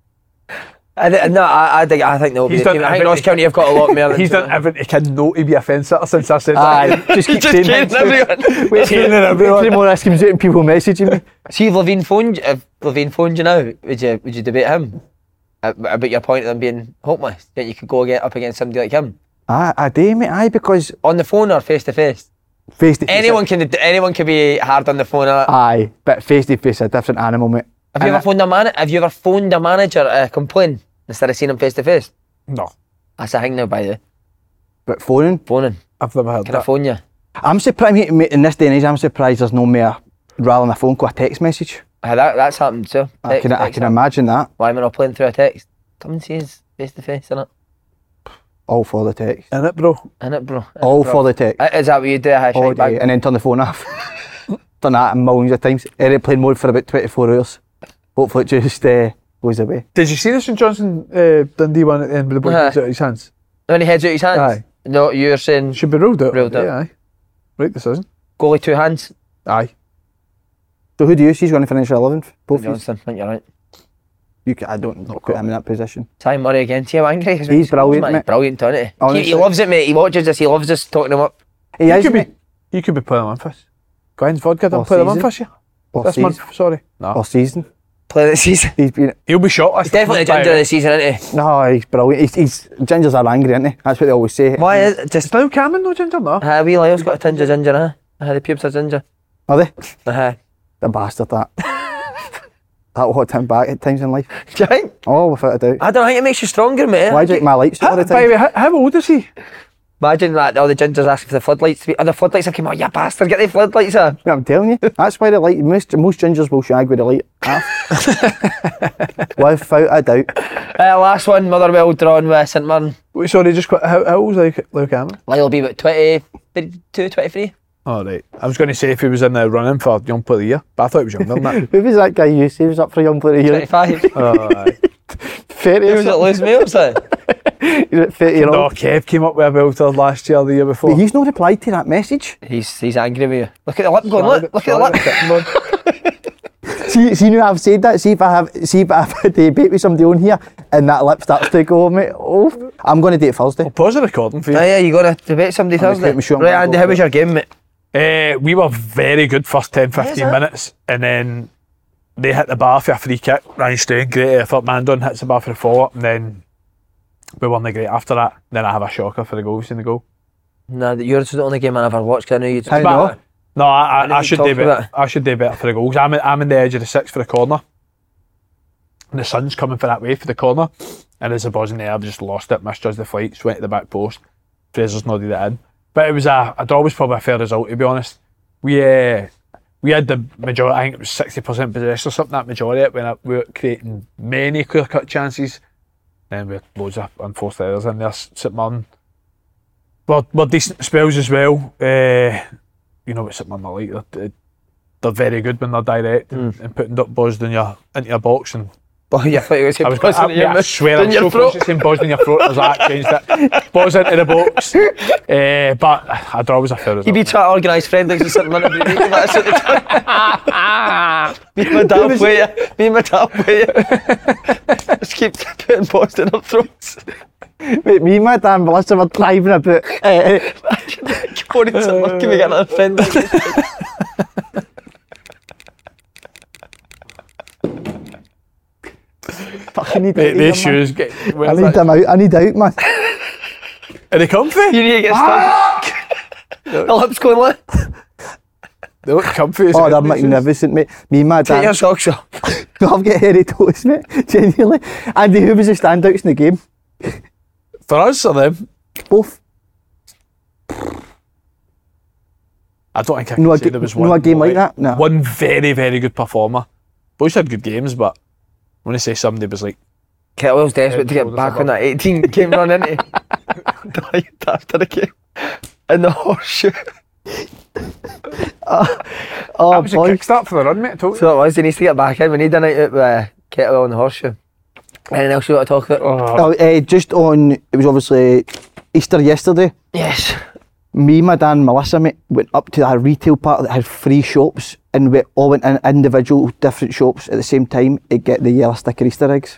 I, th- no, I, I think I think they'll be He's the done team. I think everything- Ross County have got a lot more. He's done everything he can know to be a fence sitter since I said Aye, that. just keep Just saying kidding, things. everyone. Wait Kidding till everyone. more this comes out and people messaging me. See if Levine phoned, if Levine phoned you now, would you would you debate him Uh, about your point of them being hopeless? That you could go get up against somebody like him Aye, I do, mate. Aye, because on the phone or face to face. face to face. Anyone can anyone can be hard on the phone. Uh, Aye, but face to face a different animal, mate. have you And ever phoned a man? Have you ever phoned a manager uh, complain instead of seeing him face to face? No, That's a thing now, by the way. But phoning, Phoning. I've never heard Can I that. phone you? I'm surprised, mate, mate, in this day and age, I'm surprised there's no more, rather than a phone call, a text message. Uh, that that's happened too. I Text- can, I text can happened. imagine that. Why am I not playing through a text? Come and see us face to face, innit? All for the text. Innit, bro? Innit, bro? Innit, All bro? for the text. Uh, Is that what you do? I All shite back. day, and then turn the phone off. Done that millions of times. Airplane mode for about twenty-four hours. Hopefully it just uh, goes away. Did you see the St Johnson uh, Dundee one at the end with the boy Aye. out of his hands? When he heads out his hands? Aye. No, you're saying Should be ruled out. Ruled out. Yeah, aye. Right decision. goalie two hands? Aye. So who do you see is going to finish eleventh? Both of you? Johnston, I think you're right. You can, I don't not put him in that position. Ty Murray again. See how angry he is when He's he scores, brilliant, man. mate. He's brilliant, isn't he? He, Honestly. he loves it, mate. He watches us. He loves us talking him up. He You is, could be, mate. you could be playing Memphis. Gwen's vodka done All play the season. Memphis, yeah? All This season. month, sorry. No. All season. Play the season. He's been. He'll be shot. He's definitely the ginger of the season, isn't he? No, he's brilliant. He's, he's gingers are angry, aren't they? That's what they always say. Why is it just... Now Cameron, no ginger, no. Uh, wee Lyle's got a tinge of ginger, huh? Uh, the pubes are ginger. Are they? Uh-huh. The bastard that. That will hit him back at times in life. Do you think? Oh, without a doubt. I don't think it makes you stronger, mate. Why do you like my lights all How, the by the time? way, how, how old is he? Imagine that all the gingers asking for the floodlights to be... Oh, the floodlights have come on, you bastard, get the floodlights on. Yeah, I'm telling you. That's why the light. Most most gingers will shag with the light off. Without a doubt. Uh, last one, Motherwell drawn with St Mirren. Wait, sorry, just quite, how, how old was Leo Cameron? Lyle will be about twenty-two, twenty-three. Oh, right. I was going to say if he was in the running for Young Player of the Year, but I thought he was younger than that. Who was that guy you say was up for Young Player of the Year? twenty-five. Oh, aye. thirty Who or was it, something. Lewis Mills, then? He's at thirty year No, old. Kev came up with a belter last year, the year before. But he's not replied to that message. He's, he's angry with you. Look at the lip going, look, look at the lip. See, see now I've said that. See if I have, see if I have a debate with somebody on here, and that lip starts to go, mate. Oh, I'm going to do it Thursday. Pause the recording for you. Oh, yeah, you got to debate somebody I'm Thursday. quite sure I'm Right, gonna Andy, go how for was it. your game, mate? Uh, we were very good first ten, fifteen it? minutes, and then they hit the bar for a free kick. Ryan Strain, great effort. Mandon hits the bar for the follow-up, and then we won the great after that. Then I have a shocker for the goal. We've seen the goal. Nah, yours was the only game I ever watched. Cause I knew you'd. How no? No, I, I know I, I you should talked do better. about it. I should do better for the goals. I'm, I'm in the edge of the six for the corner. And the sun's coming for that way for the corner. And as the ball's in the air, I've just lost it, misjudged the flight, went to the back post. Fraser's nodded it in. But it was a, a draw was probably a fair result, to be honest. We uh, we had the majority, I think it was sixty percent possession or something, that majority of it, when we were creating many clear-cut chances. Then we had loads of unforced errors in there. St Mirren were, were decent spells as well. Uh, you know what St Mirren are like. They're, they're very good when they're direct and, Mm. and putting up balls in your, into your box. And Oh, yeah, I thought you were saying I was balls going in your I mouth, swear in I'm your so throat. close to saying balls in your throat. I was like, I changed it. Balls into the box. Uh, but a draw was a fair result. You'd be trying to organise friendlies and something every week. That's what they do. Me and my dad play it. Me and my dad play it. Just keep putting balls in our throats. Mate, me and my dad and Melissa were driving about. Uh, Going to St Mirren, can we get another friendly? fucking need Mate, to these shoes. Get, I where's need that? them out. I need out, man. Are they comfy? You need to get stuck. The lips going like. They look comfy. as Oh, it they're is, these shoes. magnificent, mate. Me and my Take your dad. socks off. No, I've got hairy toes, mate. Genuinely. Andy, who was the standouts in the game? For us or them? Both. I don't think I can No, a say ga- there was no, one. a game like that? No. One very, very good performer. Both had good games, but when I say somebody was like, Kettlewell's desperate to get shoulders back above. on that eighteen game run, isn't he? Died after the game. In the horseshoe. Oh, that was boy. a kickstart for the run, mate. I told you. So it was, he needs to get back in. We need a night out with uh, Kettlewell and the horseshoe. Anything else you want to talk about? Oh, Oh, uh, just on, it was obviously Easter yesterday. Yes. Me, my dad and Melissa, mate, went up to a retail park that had three shops and we all went in individual different shops at the same time to get the yellow sticker Easter eggs.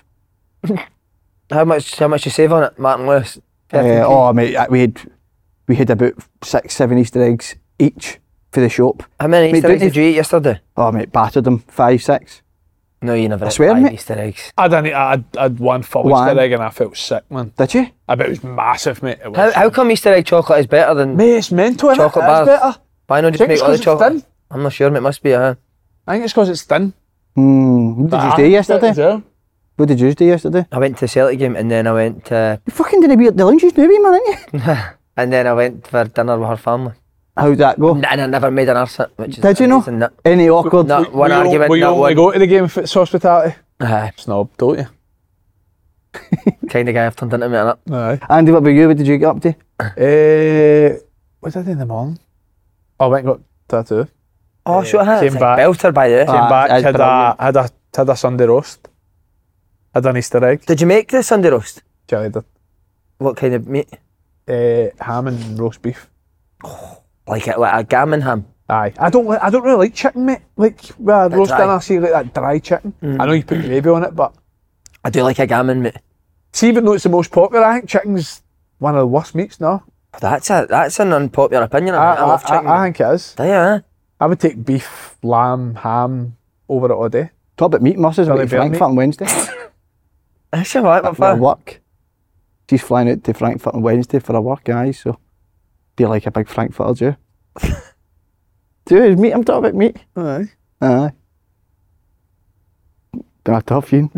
How much How much you save on it, Martin Lewis? Uh, oh, mate, uh, we had we had about six, seven Easter eggs each for the shop. How many mate, Easter don't eggs did you- you eat yesterday? Oh, mate, battered them. Five, six. No, you never I ate swear, five mate. Easter eggs. I didn't. I had, I had one full One. Easter egg and I felt sick, man. Did you? I bet it was massive, mate. It was. How, how come Easter egg chocolate is better than... Mate, it's mental, innit? Chocolate It is bars. better. Why not just Think make it's all the 'cause it's chocolate? thin. I'm not sure, it must be, huh? I think it's because it's thin. Hmm. What did But you I do think yesterday? as well. What did you do yesterday? I went to the Celtic game and then I went to... You fucking didn't be at the lunches now, man, didn't you? and then I went for dinner with her family. How'd that go? And I never made an arse, which is Did you know? amazing, that- Any awkward? No, one Will you- argument, Will you not only one. go to the game if it's hospitality? Aye, Snob, don't you? kind of guy I've turned into me, innit? Aye. Andy, what about you? What did you get up to? Uh, what did I do in the morning? Oh, I went and got tattoo. Oh, sure, huh? Came It's like back. belter, by the way. Came Ah, back, that's had a, brilliant. had, a, had a Sunday roast. Had an Easter egg. Did you make the Sunday roast? Jelly did. What kind of meat? Uh, ham and roast beef. Like a, like a gammon ham. Aye. I don't li- I don't really like chicken, mate. Like uh, roast dry. dinner, see like that dry chicken. Mm. I know you put gravy on it, but I do like a gammon meat. see, even though it's the most popular, I think chicken's one of the worst meats, no? That's a that's an unpopular opinion. I, I, I, love I, chicken. I, I think it is. Do you, huh? I would take beef, lamb, ham over it all day. Talk about meat muscles. Jelly Went to bear Frankfurt meat. on Wednesday. That's all right, but For her fun. work. She's flying out to Frankfurt on Wednesday for her work, guys. So be like a big Frankfurter, Jew. Dude, meat. I'm talking about meat. Aye. Aye. Been a tough you.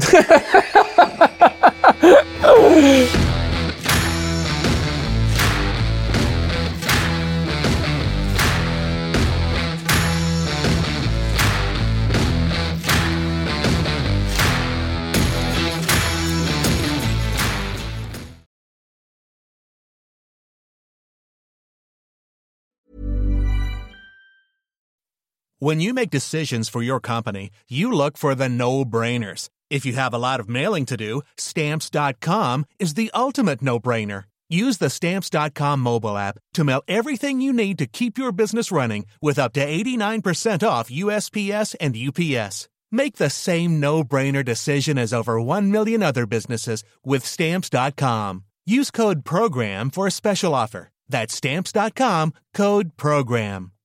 When you make decisions for your company, you look for the no-brainers. If you have a lot of mailing to do, Stamps dot com is the ultimate no-brainer. Use the Stamps dot com mobile app to mail everything you need to keep your business running with up to eighty-nine percent off U S P S and U P S. Make the same no-brainer decision as over one million other businesses with Stamps dot com. Use code PROGRAM for a special offer. That's Stamps dot com, code PROGRAM.